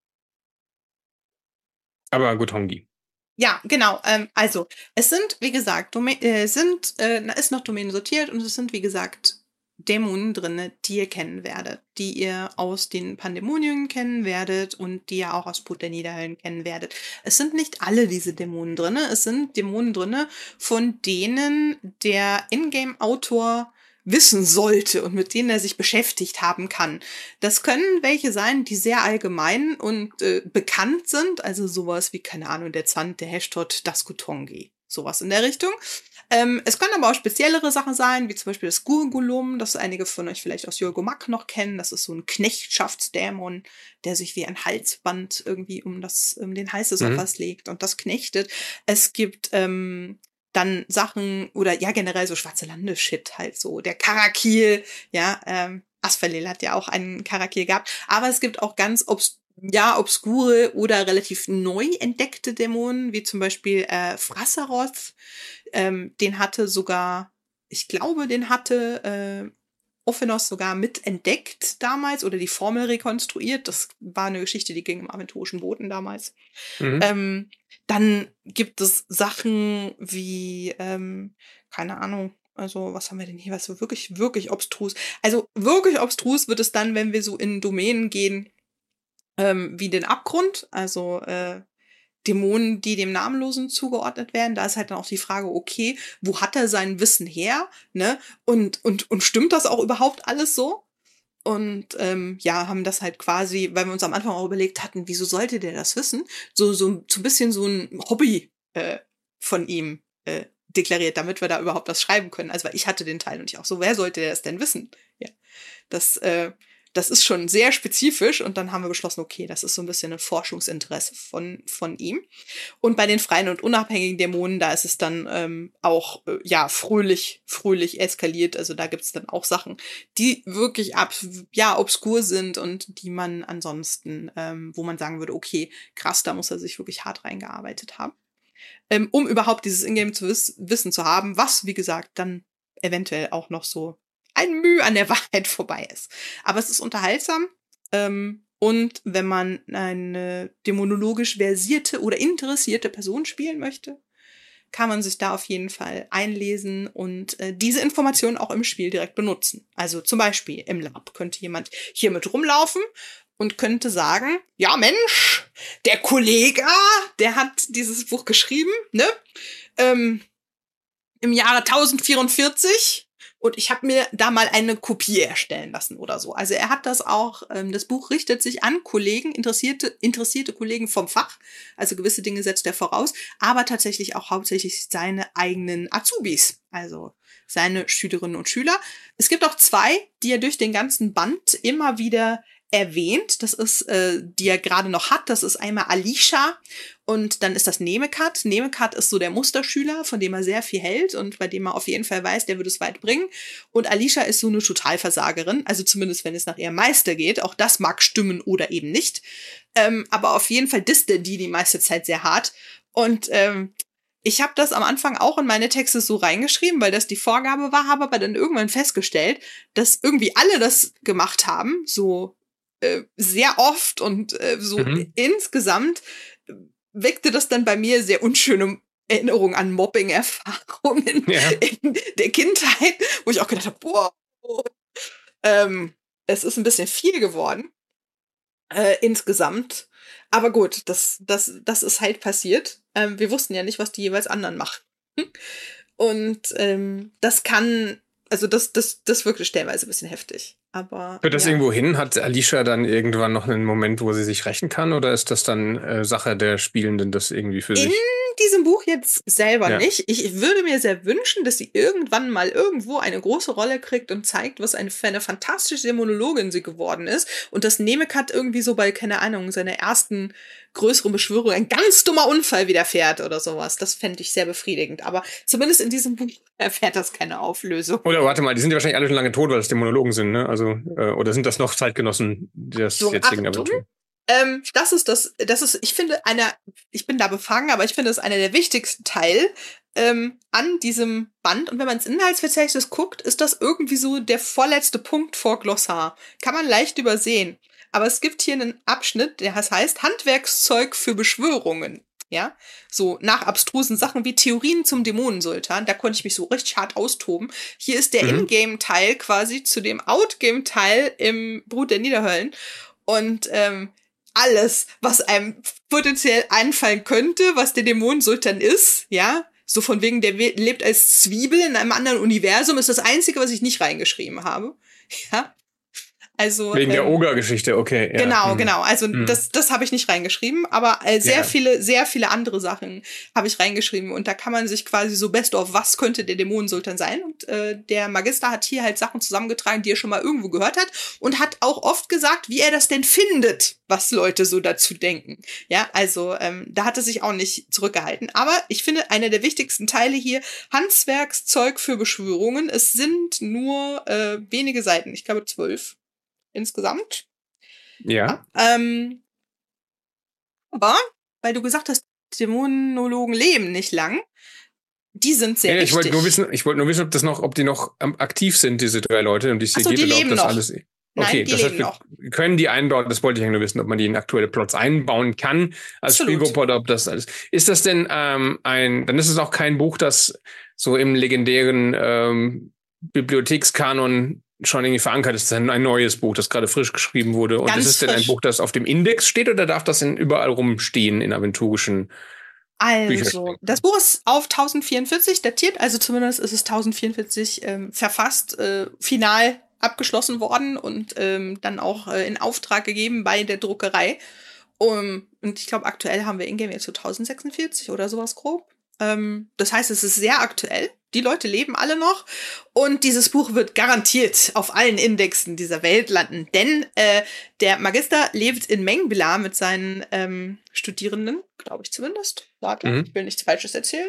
Aber gut, Hongi. Ja, genau. Also, es sind, wie gesagt, ist noch Domänen sortiert und es sind, wie gesagt, Dämonen drinne, die ihr kennen werdet, die ihr aus den Pandemonien kennen werdet und die ihr auch aus Blut der Niederhöllen kennen werdet. Es sind nicht alle diese Dämonen drinne, es sind Dämonen drinne, von denen der Ingame-Autor wissen sollte und mit denen er sich beschäftigt haben kann. Das können welche sein, die sehr allgemein und bekannt sind, also sowas wie, keine Ahnung, der Zand, der Heshtod, das Kutongi, sowas in der Richtung. Es können aber auch speziellere Sachen sein, wie zum Beispiel das Gurgulum, das einige von euch vielleicht aus Jörgomak noch kennen. Das ist so ein Knechtschaftsdämon, der sich wie ein Halsband irgendwie um den Hals des Opfers legt und das knechtet. Es gibt dann Sachen oder ja generell so schwarze Lande-Shit halt so. Der Karakil, ja, Asphalel hat ja auch einen Karakil gehabt. Aber es gibt auch ganz obskure oder relativ neu entdeckte Dämonen, wie zum Beispiel Frassaroth. Den hatte sogar, ich glaube, den hatte Ophenos sogar mit entdeckt damals oder die Formel rekonstruiert. Das war eine Geschichte, die ging im aventurischen Boten damals. Dann gibt es Sachen wie, keine Ahnung, also was haben wir denn hier, was so wirklich, wirklich obstrus. Also wirklich obstrus wird es dann, wenn wir so in Domänen gehen, wie den Abgrund, also Dämonen, die dem Namenlosen zugeordnet werden. Da ist halt dann auch die Frage, okay, wo hat er sein Wissen her? Ne? Und stimmt das auch überhaupt alles so? Und haben das halt quasi, weil wir uns am Anfang auch überlegt hatten, wieso sollte der das wissen? So ein bisschen so ein Hobby von ihm deklariert, damit wir da überhaupt was schreiben können. Also weil ich hatte den Teil und ich auch so, wer sollte der das denn wissen? Ja, das ist schon sehr spezifisch und dann haben wir beschlossen, okay, das ist so ein bisschen ein Forschungsinteresse von ihm. Und bei den freien und unabhängigen Dämonen, da ist es dann auch fröhlich eskaliert. Also da gibt es dann auch Sachen, die wirklich obskur sind und die man ansonsten, wo man sagen würde, okay, krass, da muss er sich wirklich hart reingearbeitet haben. Um überhaupt dieses Ingame zu Wissen zu haben, was, wie gesagt, dann eventuell auch noch so ein Mühe an der Wahrheit vorbei ist. Aber es ist unterhaltsam. Und wenn man eine dämonologisch versierte oder interessierte Person spielen möchte, kann man sich da auf jeden Fall einlesen und diese Informationen auch im Spiel direkt benutzen. Also zum Beispiel im Lab könnte jemand hier mit rumlaufen und könnte sagen, ja Mensch, der Kollege, der hat dieses Buch geschrieben, ne? Im Jahre 1044 und ich habe mir da mal eine Kopie erstellen lassen oder so. Also er hat das auch, das Buch richtet sich an Kollegen, interessierte Kollegen vom Fach. Also gewisse Dinge setzt er voraus, aber tatsächlich auch hauptsächlich seine eigenen Azubis, also seine Schülerinnen und Schüler. Es gibt auch 2, die er durch den ganzen Band immer wieder erwähnt. Das ist, die er gerade noch hat. Das ist einmal Alicia und dann ist das Nemekat. Nemekat ist so der Musterschüler, von dem er sehr viel hält und bei dem er auf jeden Fall weiß, der würde es weit bringen. Und Alicia ist so eine Totalversagerin, also zumindest wenn es nach ihrem Meister geht. Auch das mag stimmen oder eben nicht. Aber auf jeden Fall disst er die meiste Zeit sehr hart. Und ich habe das am Anfang auch in meine Texte so reingeschrieben, weil das die Vorgabe war, habe aber dann irgendwann festgestellt, dass irgendwie alle das gemacht haben, so sehr oft und insgesamt weckte das dann bei mir sehr unschöne Erinnerungen an Mobbing-Erfahrungen in der Kindheit, wo ich auch gedacht habe, boah, es ist ein bisschen viel geworden insgesamt. Aber gut, das ist halt passiert. Wir wussten ja nicht, was die jeweils anderen machen. Und das wirkte stellenweise ein bisschen heftig. Aber führt das irgendwo hin? Hat Alicia dann irgendwann noch einen Moment, wo sie sich rächen kann? Oder ist das dann Sache der Spielenden, das irgendwie für sich? In diesem Buch jetzt selber nicht. Ich würde mir sehr wünschen, dass sie irgendwann mal irgendwo eine große Rolle kriegt und zeigt, was für eine fantastische Dämonologin sie geworden ist. Und dass Nemekat irgendwie so bei, keine Ahnung, seiner ersten größeren Beschwörung ein ganz dummer Unfall widerfährt oder sowas. Das fände ich sehr befriedigend. Aber zumindest in diesem Buch erfährt das keine Auflösung. Oder warte mal, die sind ja wahrscheinlich alle schon lange tot, weil das Dämonologen sind, ne? Also, oder sind das noch Zeitgenossen des jetzigen Aventur? Ich bin da befangen, aber ich finde, das ist einer der wichtigsten Teile an diesem Band. Und wenn man ins Inhaltsverzeichnis guckt, ist das irgendwie so der vorletzte Punkt vor Glossar. Kann man leicht übersehen. Aber es gibt hier einen Abschnitt, der heißt Handwerkszeug für Beschwörungen. Ja, so nach abstrusen Sachen wie Theorien zum Dämonensultan, da konnte ich mich so richtig hart austoben. Hier ist der Ingame-Teil quasi zu dem Outgame-Teil im Brut der Niederhöllen. Und alles, was einem potenziell einfallen könnte, was der Dämonensultan ist, ja, so von wegen, der lebt als Zwiebel in einem anderen Universum, ist das Einzige, was ich nicht reingeschrieben habe. Ja. Also, wegen der Oger-Geschichte, okay. Ja. Genau. Also das habe ich nicht reingeschrieben, aber sehr viele andere Sachen habe ich reingeschrieben. Und da kann man sich quasi so best of, was könnte der Dämonensultan sein? Und der Magister hat hier halt Sachen zusammengetragen, die er schon mal irgendwo gehört hat und hat auch oft gesagt, wie er das denn findet, was Leute so dazu denken. Ja, also da hat er sich auch nicht zurückgehalten. Aber ich finde, einer der wichtigsten Teile hier, Handwerkszeug für Beschwörungen, es sind nur wenige Seiten, ich glaube 12. Insgesamt. Ja. Aber, weil du gesagt hast, Dämonologen leben nicht lang, die sind sehr wichtig. Ich wollte nur wissen, ob die noch aktiv sind, diese 3 Leute, um die es hier geht, oder ob das noch. Alles. Okay, Nein, die leben noch. Können die einbauen, das wollte ich ja nur wissen, ob man die in aktuelle Plots einbauen kann als Spielgruppe oder ob das alles. Ist das denn dann ist es auch kein Buch, das so im legendären Bibliothekskanon schon irgendwie verankert ist. Das ist ein neues Buch, das gerade frisch geschrieben wurde. Und ist es denn ein Buch, das auf dem Index steht oder darf das überall rumstehen in aventurischen Also, das Buch ist auf 1044 datiert, also zumindest ist es 1044 verfasst, final abgeschlossen worden und dann auch in Auftrag gegeben bei der Druckerei. Und ich glaube, aktuell haben wir Ingame jetzt so 1046 oder sowas grob. Das heißt, es ist sehr aktuell. Die Leute leben alle noch und dieses Buch wird garantiert auf allen Indexen dieser Welt landen, denn der Magister lebt in Mengbela mit seinen Studierenden, glaube ich zumindest. Warte, ich will nichts Falsches erzählen.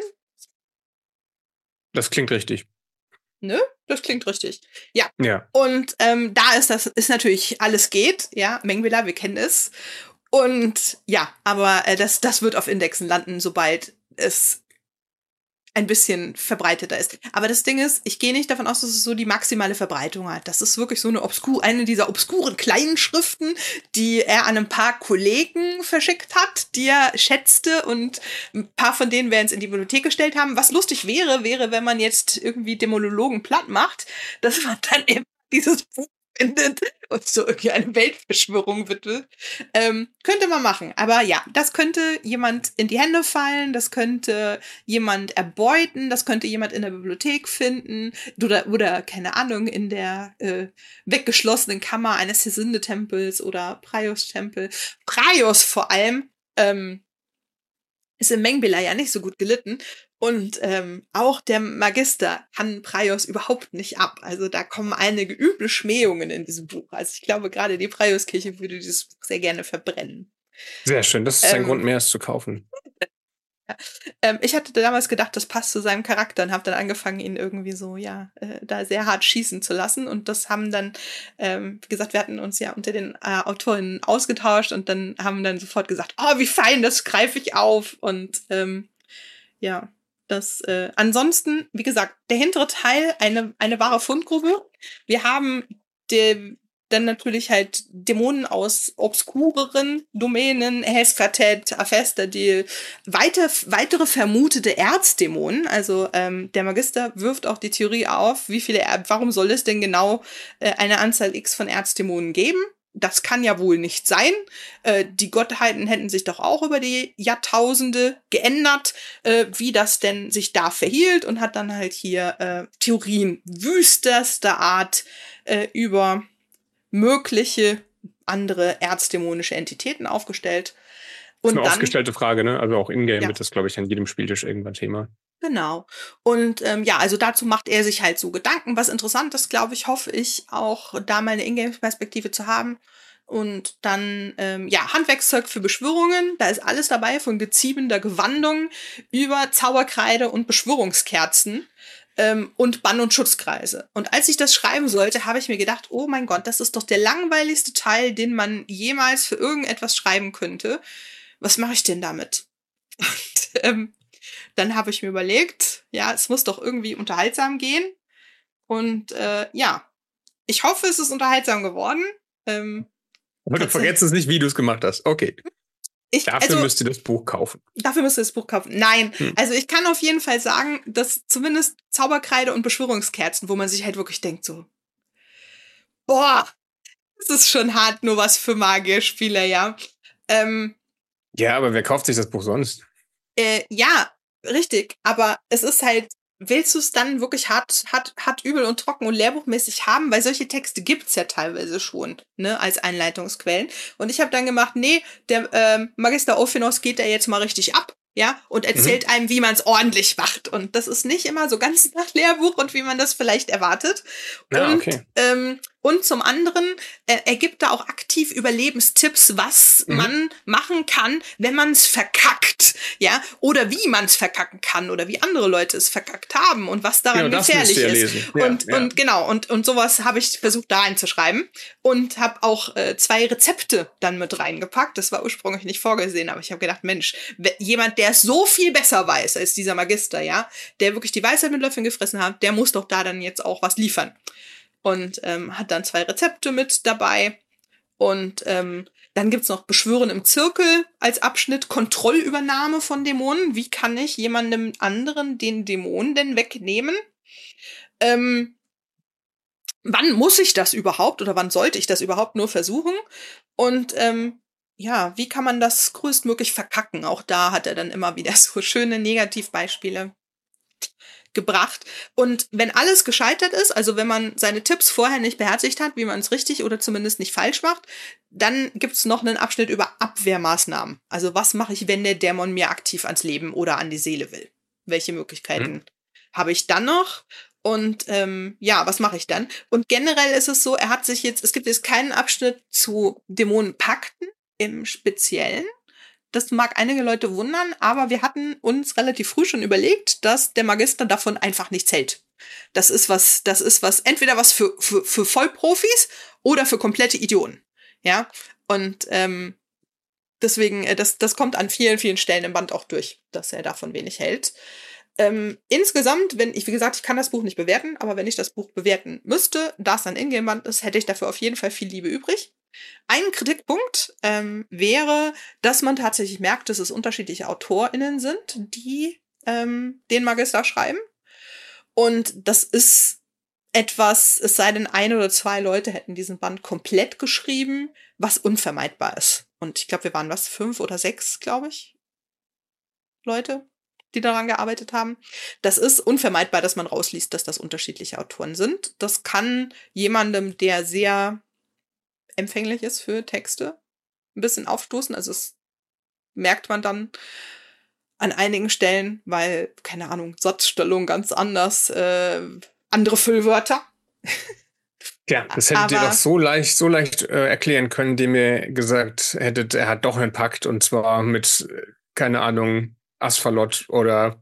Das klingt richtig. Nö, das klingt richtig. Ja. Und da ist natürlich alles geht, ja, Mengbela, wir kennen es. Und ja, aber das wird auf Indexen landen, sobald es ein bisschen verbreiteter ist. Aber das Ding ist, ich gehe nicht davon aus, dass es so die maximale Verbreitung hat. Das ist wirklich so eine dieser obskuren kleinen Schriften, die er an ein paar Kollegen verschickt hat, die er schätzte und ein paar von denen werden es in die Bibliothek gestellt haben. Was lustig wäre, wenn man jetzt irgendwie Dämonologen platt macht, dass man dann eben dieses Buch findet und so irgendwie eine Weltverschwörung widmet. Könnte man machen. Aber ja, das könnte jemand in die Hände fallen, das könnte jemand erbeuten, das könnte jemand in der Bibliothek finden oder keine Ahnung, in der weggeschlossenen Kammer eines Hesinde-Tempels oder Praios-Tempel. Praios vor allem ist in Mengbela ja nicht so gut gelitten. Und auch der Magister kann Praios überhaupt nicht ab. Also da kommen einige üble Schmähungen in diesem Buch. Also ich glaube, gerade die Praioskirche würde dieses Buch sehr gerne verbrennen. Sehr schön, das ist ein Grund mehr, es zu kaufen. Ich hatte damals gedacht, das passt zu seinem Charakter und habe dann angefangen, ihn irgendwie so, da sehr hart schießen zu lassen. Und das haben dann, wie gesagt, wir hatten uns ja unter den Autoren ausgetauscht und dann haben dann sofort gesagt, oh, wie fein, das greife ich auf. Und ansonsten, wie gesagt, der hintere Teil, eine wahre Fundgrube. Wir haben dann natürlich halt Dämonen aus obskureren Domänen, Heskartet, Aphestadil, weitere vermutete Erzdämonen. Also der Magister wirft auch die Theorie auf, warum soll es denn genau eine Anzahl X von Erzdämonen geben? Das kann ja wohl nicht sein. Die Gottheiten hätten sich doch auch über die Jahrtausende geändert, wie das denn sich da verhielt und hat dann halt hier Theorien wüsterster Art über mögliche andere erzdämonische Entitäten aufgestellt. Das ist eine aufgestellte Frage, ne? Also auch in-game wird das, glaube ich, an jedem Spieltisch irgendwann Thema. Genau. Und also dazu macht er sich halt so Gedanken. Was interessant ist, glaube ich, hoffe ich, auch da mal eine Ingame-Perspektive zu haben. Und dann, Handwerkszeug für Beschwörungen. Da ist alles dabei, von geziemender Gewandung über Zauberkreide und Beschwörungskerzen. Und Bann- und Schutzkreise. Und als ich das schreiben sollte, habe ich mir gedacht, oh mein Gott, das ist doch der langweiligste Teil, den man jemals für irgendetwas schreiben könnte. Was mache ich denn damit? Und dann habe ich mir überlegt, es muss doch irgendwie unterhaltsam gehen. Und ich hoffe, es ist unterhaltsam geworden. Aber du vergisst es nicht, wie du es gemacht hast. Okay. Dafür müsst ihr das Buch kaufen. Dafür müsst ihr das Buch kaufen. Nein, also ich kann auf jeden Fall sagen, dass zumindest Zauberkreide und Beschwörungskerzen, wo man sich halt wirklich denkt so, boah, das ist schon hart, nur was für Magierspieler, ja. Ja, aber wer kauft sich das Buch sonst? Ja, richtig. Aber es ist halt, willst du es dann wirklich hart, übel und trocken und lehrbuchmäßig haben? Weil solche Texte gibt's ja teilweise schon, ne, als Einleitungsquellen. Und ich habe dann gemacht, nee, der Magister Ophinos geht da jetzt mal richtig ab. Ja, und erzählt einem, wie man es ordentlich macht. Und das ist nicht immer so ganz nach Lehrbuch und wie man das vielleicht erwartet. Ja, okay. Und zum anderen, er gibt da auch aktiv Überlebenstipps, was man machen kann, wenn man es verkackt, ja, oder wie man es verkacken kann oder wie andere Leute es verkackt haben und was daran gefährlich ist. Ja, und genau, und sowas habe ich versucht da reinzuschreiben und habe auch 2 Rezepte dann mit reingepackt. Das war ursprünglich nicht vorgesehen, aber ich habe gedacht, Mensch, jemand, der es so viel besser weiß als dieser Magister, ja, der wirklich die Weisheit mit Löffeln gefressen hat, der muss doch da dann jetzt auch was liefern. Und hat dann 2 Rezepte mit dabei. Und dann gibt's noch Beschwören im Zirkel als Abschnitt, Kontrollübernahme von Dämonen. Wie kann ich jemandem anderen den Dämon denn wegnehmen? Wann muss ich das überhaupt oder wann sollte ich das überhaupt nur versuchen? Und ja, wie kann man das größtmöglich verkacken? Auch da hat er dann immer wieder so schöne Negativbeispiele gebracht. Und wenn alles gescheitert ist, also wenn man seine Tipps vorher nicht beherzigt hat, wie man es richtig oder zumindest nicht falsch macht, dann gibt's noch einen Abschnitt über Abwehrmaßnahmen. Also was mache ich, wenn der Dämon mir aktiv ans Leben oder an die Seele will? Welche Möglichkeiten habe ich dann noch? Und ja, was mache ich dann? Und generell ist es so, es gibt jetzt keinen Abschnitt zu Dämonenpakten im Speziellen. Das mag einige Leute wundern, aber wir hatten uns relativ früh schon überlegt, dass der Magister davon einfach nichts hält. Das ist was, entweder was für Vollprofis oder für komplette Idioten. Ja, und deswegen, das kommt an vielen, vielen Stellen im Band auch durch, dass er davon wenig hält. Insgesamt, wie gesagt, ich kann das Buch nicht bewerten, aber wenn ich das Buch bewerten müsste, da es ein Ingame-Band ist, hätte ich dafür auf jeden Fall viel Liebe übrig. Ein Kritikpunkt wäre, dass man tatsächlich merkt, dass es unterschiedliche AutorInnen sind, die den Magister schreiben. Und das ist etwas, es sei denn, 1 oder 2 Leute hätten diesen Band komplett geschrieben, was unvermeidbar ist. Und ich glaube, wir waren 5 oder 6, glaube ich, Leute, die daran gearbeitet haben. Das ist unvermeidbar, dass man rausliest, dass das unterschiedliche Autoren sind. Das kann jemandem, der sehr empfänglich ist für Texte, ein bisschen aufstoßen. Also es merkt man dann an einigen Stellen, weil, keine Ahnung, Satzstellung ganz anders, andere Füllwörter. Ja, das hättet ihr doch so leicht erklären können, indem ihr gesagt hättet, er hat doch einen Pakt und zwar mit, keine Ahnung, Asphalot oder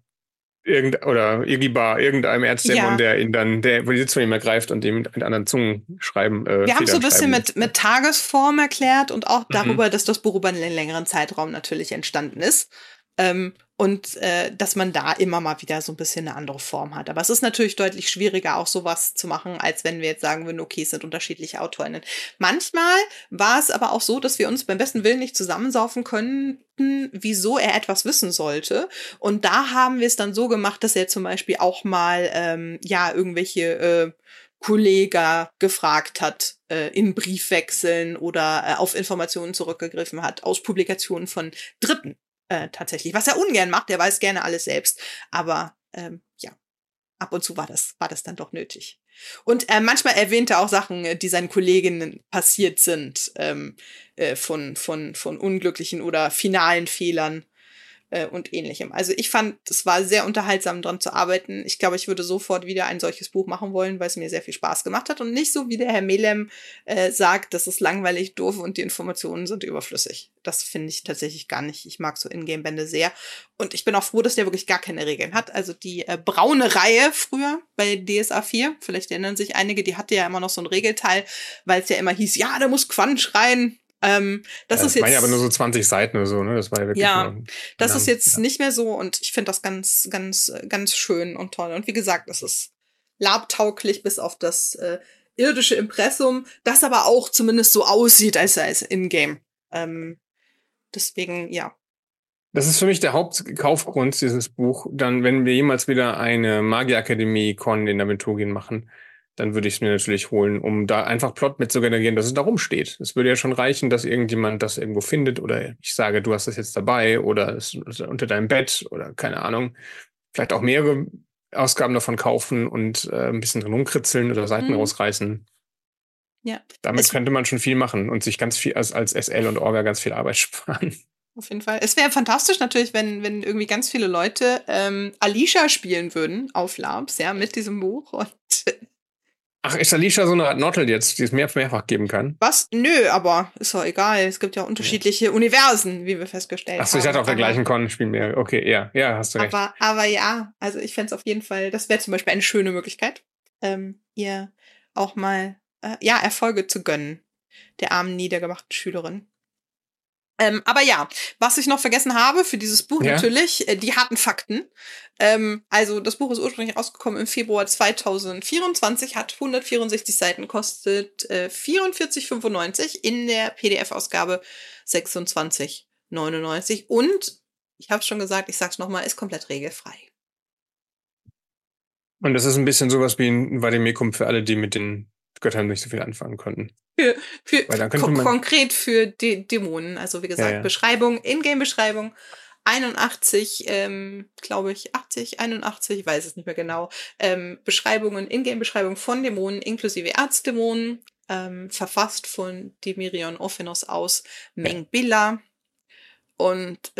Irgibar, irgendeinem Erzdämon, der ihn dann, wo die Sitzung ihm ergreift und ihm mit anderen Zungen schreiben. Wir haben so ein bisschen mit Tagesform erklärt und auch darüber, dass das Buch über einen längeren Zeitraum natürlich entstanden ist. Und dass man da immer mal wieder so ein bisschen eine andere Form hat. Aber es ist natürlich deutlich schwieriger, auch sowas zu machen, als wenn wir jetzt sagen würden, okay, es sind unterschiedliche AutorInnen. Manchmal war es aber auch so, dass wir uns beim besten Willen nicht zusammensaufen könnten, wieso er etwas wissen sollte. Und da haben wir es dann so gemacht, dass er zum Beispiel auch mal irgendwelche Kollegen gefragt hat, in Briefwechseln oder auf Informationen zurückgegriffen hat aus Publikationen von Dritten. Tatsächlich. Was er ungern macht, er weiß gerne alles selbst. Aber ab und zu war das dann doch nötig. Und manchmal erwähnt er auch Sachen, die seinen Kolleginnen passiert sind, von unglücklichen oder finalen Fehlern und Ähnlichem. Also ich fand, es war sehr unterhaltsam, dran zu arbeiten. Ich glaube, ich würde sofort wieder ein solches Buch machen wollen, weil es mir sehr viel Spaß gemacht hat und nicht so, wie der Herr Melem sagt, das ist langweilig, doof und die Informationen sind überflüssig. Das finde ich tatsächlich gar nicht. Ich mag so Ingame-Bände sehr. Und ich bin auch froh, dass der wirklich gar keine Regeln hat. Also die braune Reihe früher bei DSA 4, vielleicht erinnern sich einige, die hatte ja immer noch so ein Regelteil, weil es ja immer hieß, ja, da muss Quatsch rein. Das ist jetzt. waren ja aber nur so 20 Seiten oder so, ne? Das war ja wirklich. Ja, das ist jetzt nicht mehr so und ich finde das ganz, ganz, ganz schön und toll. Und wie gesagt, es ist labtauglich bis auf das irdische Impressum, das aber auch zumindest so aussieht, als sei es in-game. Deswegen, ja. Das ist für mich der Hauptkaufgrund, dieses Buch. Dann, wenn wir jemals wieder eine Magierakademie-Con in Aventurien machen, dann würde ich es mir natürlich holen, um da einfach Plot mit zu generieren, dass es da rumsteht. Es würde ja schon reichen, dass irgendjemand das irgendwo findet oder ich sage, du hast das jetzt dabei oder es ist unter deinem Bett oder keine Ahnung. Vielleicht auch mehrere Ausgaben davon kaufen und ein bisschen drin rumkritzeln oder Seiten rausreißen. Ja. Damit könnte man schon viel machen und sich ganz viel als SL und Orga ganz viel Arbeit sparen. Auf jeden Fall. Es wäre fantastisch natürlich, wenn irgendwie ganz viele Leute Alicia spielen würden auf LARPs, ja, mit diesem Buch. Und ach, ist Alicia so eine Art Nottel jetzt, die es mehrfach geben kann? Was? Nö, aber ist doch egal. Es gibt ja unterschiedliche Universen, wie wir festgestellt haben. Ach so, ich hatte auf der gleichen Con spielen mehr. Okay, ja, hast du recht. Aber ja, also ich fände es auf jeden Fall, das wäre zum Beispiel eine schöne Möglichkeit, ihr auch mal Erfolge zu gönnen, der armen, niedergemachten Schülerin. Aber ja, was ich noch vergessen habe für dieses Buch natürlich, die harten Fakten. Also das Buch ist ursprünglich rausgekommen im Februar 2024, hat 164 Seiten, kostet 44,95, in der PDF-Ausgabe 26,99 und, ich habe es schon gesagt, ich sag's nochmal, ist komplett regelfrei. Und das ist ein bisschen sowas wie ein Vademecum für alle, die mit den Göttern nicht so viel anfangen konnten. Konkret für Dämonen. Also wie gesagt, Beschreibung, Ingame-Beschreibung 81, glaube ich, 81, ich weiß es nicht mehr genau. Beschreibungen, Ingame-Beschreibung von Dämonen inklusive Erzdämonen, verfasst von Demirion Ophenos aus Mengbilla. Und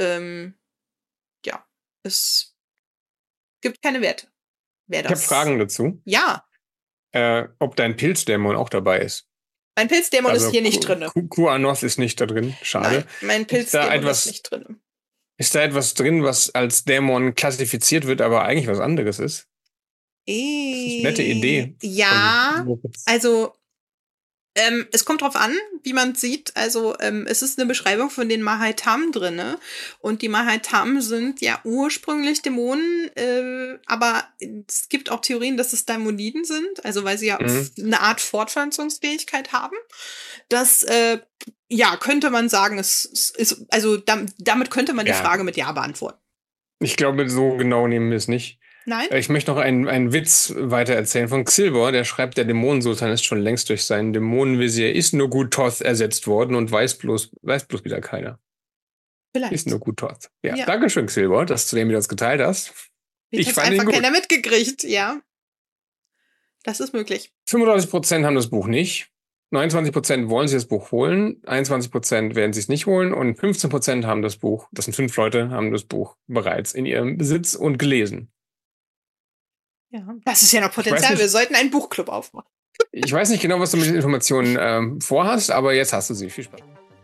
es gibt keine Werte. Ich habe Fragen dazu. Ja. Ob dein Pilzdämon auch dabei ist. Mein Pilzdämon ist hier nicht drin. Kuanos ist nicht da drin. Schade. Nein, mein Pilzdämon ist nicht drin. Ist da etwas drin, was als Dämon klassifiziert wird, aber eigentlich was anderes ist? Das ist eine nette Idee. Ja, also es kommt drauf an, wie man sieht. Also es ist eine Beschreibung von den Mahaitam drinne und die Mahaitam sind ja ursprünglich Dämonen, aber es gibt auch Theorien, dass es Dämoniden sind, also weil sie ja eine Art Fortpflanzungsfähigkeit haben. Das könnte man sagen, also damit könnte man die Frage mit Ja beantworten. Ich glaube, so genau nehmen wir es nicht. Nein? Ich möchte noch einen Witz weitererzählen von Xilbor, der schreibt, der Dämonensultan ist schon längst durch seinen Dämonenvisier ist nur gut Toth ersetzt worden und weiß bloß wieder keiner. Vielleicht. Ist nur gut Toth. Ja. Dankeschön, Xilbor, dass du mir das geteilt hast. Ich fand einfach keiner mitgekriegt, ja. Das ist möglich. 35% haben das Buch nicht. 29% wollen sich das Buch holen, 21% werden sich es nicht holen und 15% haben das Buch, das sind 5 Leute, haben das Buch bereits in ihrem Besitz und gelesen. Ja, das ist ja noch Potenzial. Wir sollten einen Buchclub aufmachen. Ich weiß nicht genau, was du mit den Informationen vorhast, aber jetzt hast du sie. Viel Spaß.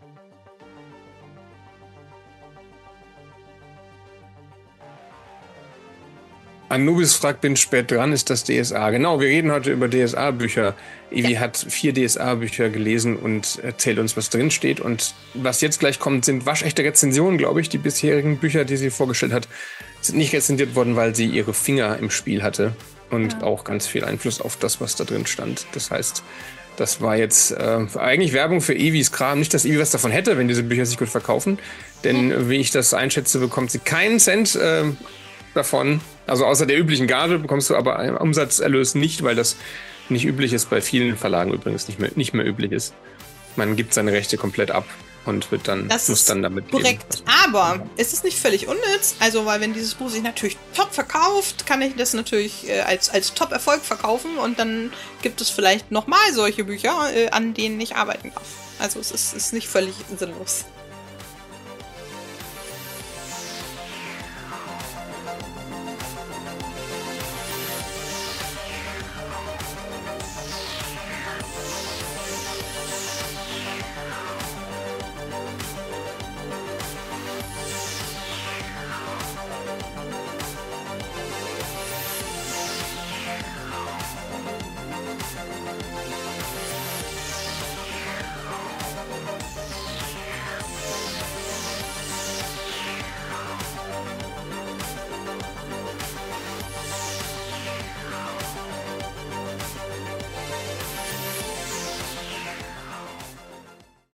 Anubis fragt, bin spät dran, ist das DSA? Genau, wir reden heute über DSA-Bücher. Evi hat 4 DSA-Bücher gelesen und erzählt uns, was drin steht. Und was jetzt gleich kommt, sind waschechte Rezensionen, glaube ich. Die bisherigen Bücher, die sie vorgestellt hat, sind nicht rezensiert worden, weil sie ihre Finger im Spiel hatte. Und auch ganz viel Einfluss auf das, was da drin stand. Das heißt, das war jetzt eigentlich Werbung für Evis Kram. Nicht, dass Evi was davon hätte, wenn diese Bücher sich gut verkaufen. Denn wie ich das einschätze, bekommt sie keinen Cent davon. Also außer der üblichen Gage bekommst du aber einen Umsatzerlös nicht, weil das nicht üblich ist, bei vielen Verlagen übrigens nicht mehr üblich ist. Man gibt seine Rechte komplett ab und muss dann damit korrekt. Leben. Aber es ist nicht völlig unnütz. Also, weil wenn dieses Buch sich natürlich top verkauft, kann ich das natürlich als Top-Erfolg verkaufen und dann gibt es vielleicht nochmal solche Bücher, an denen ich arbeiten darf. Also es ist nicht völlig sinnlos.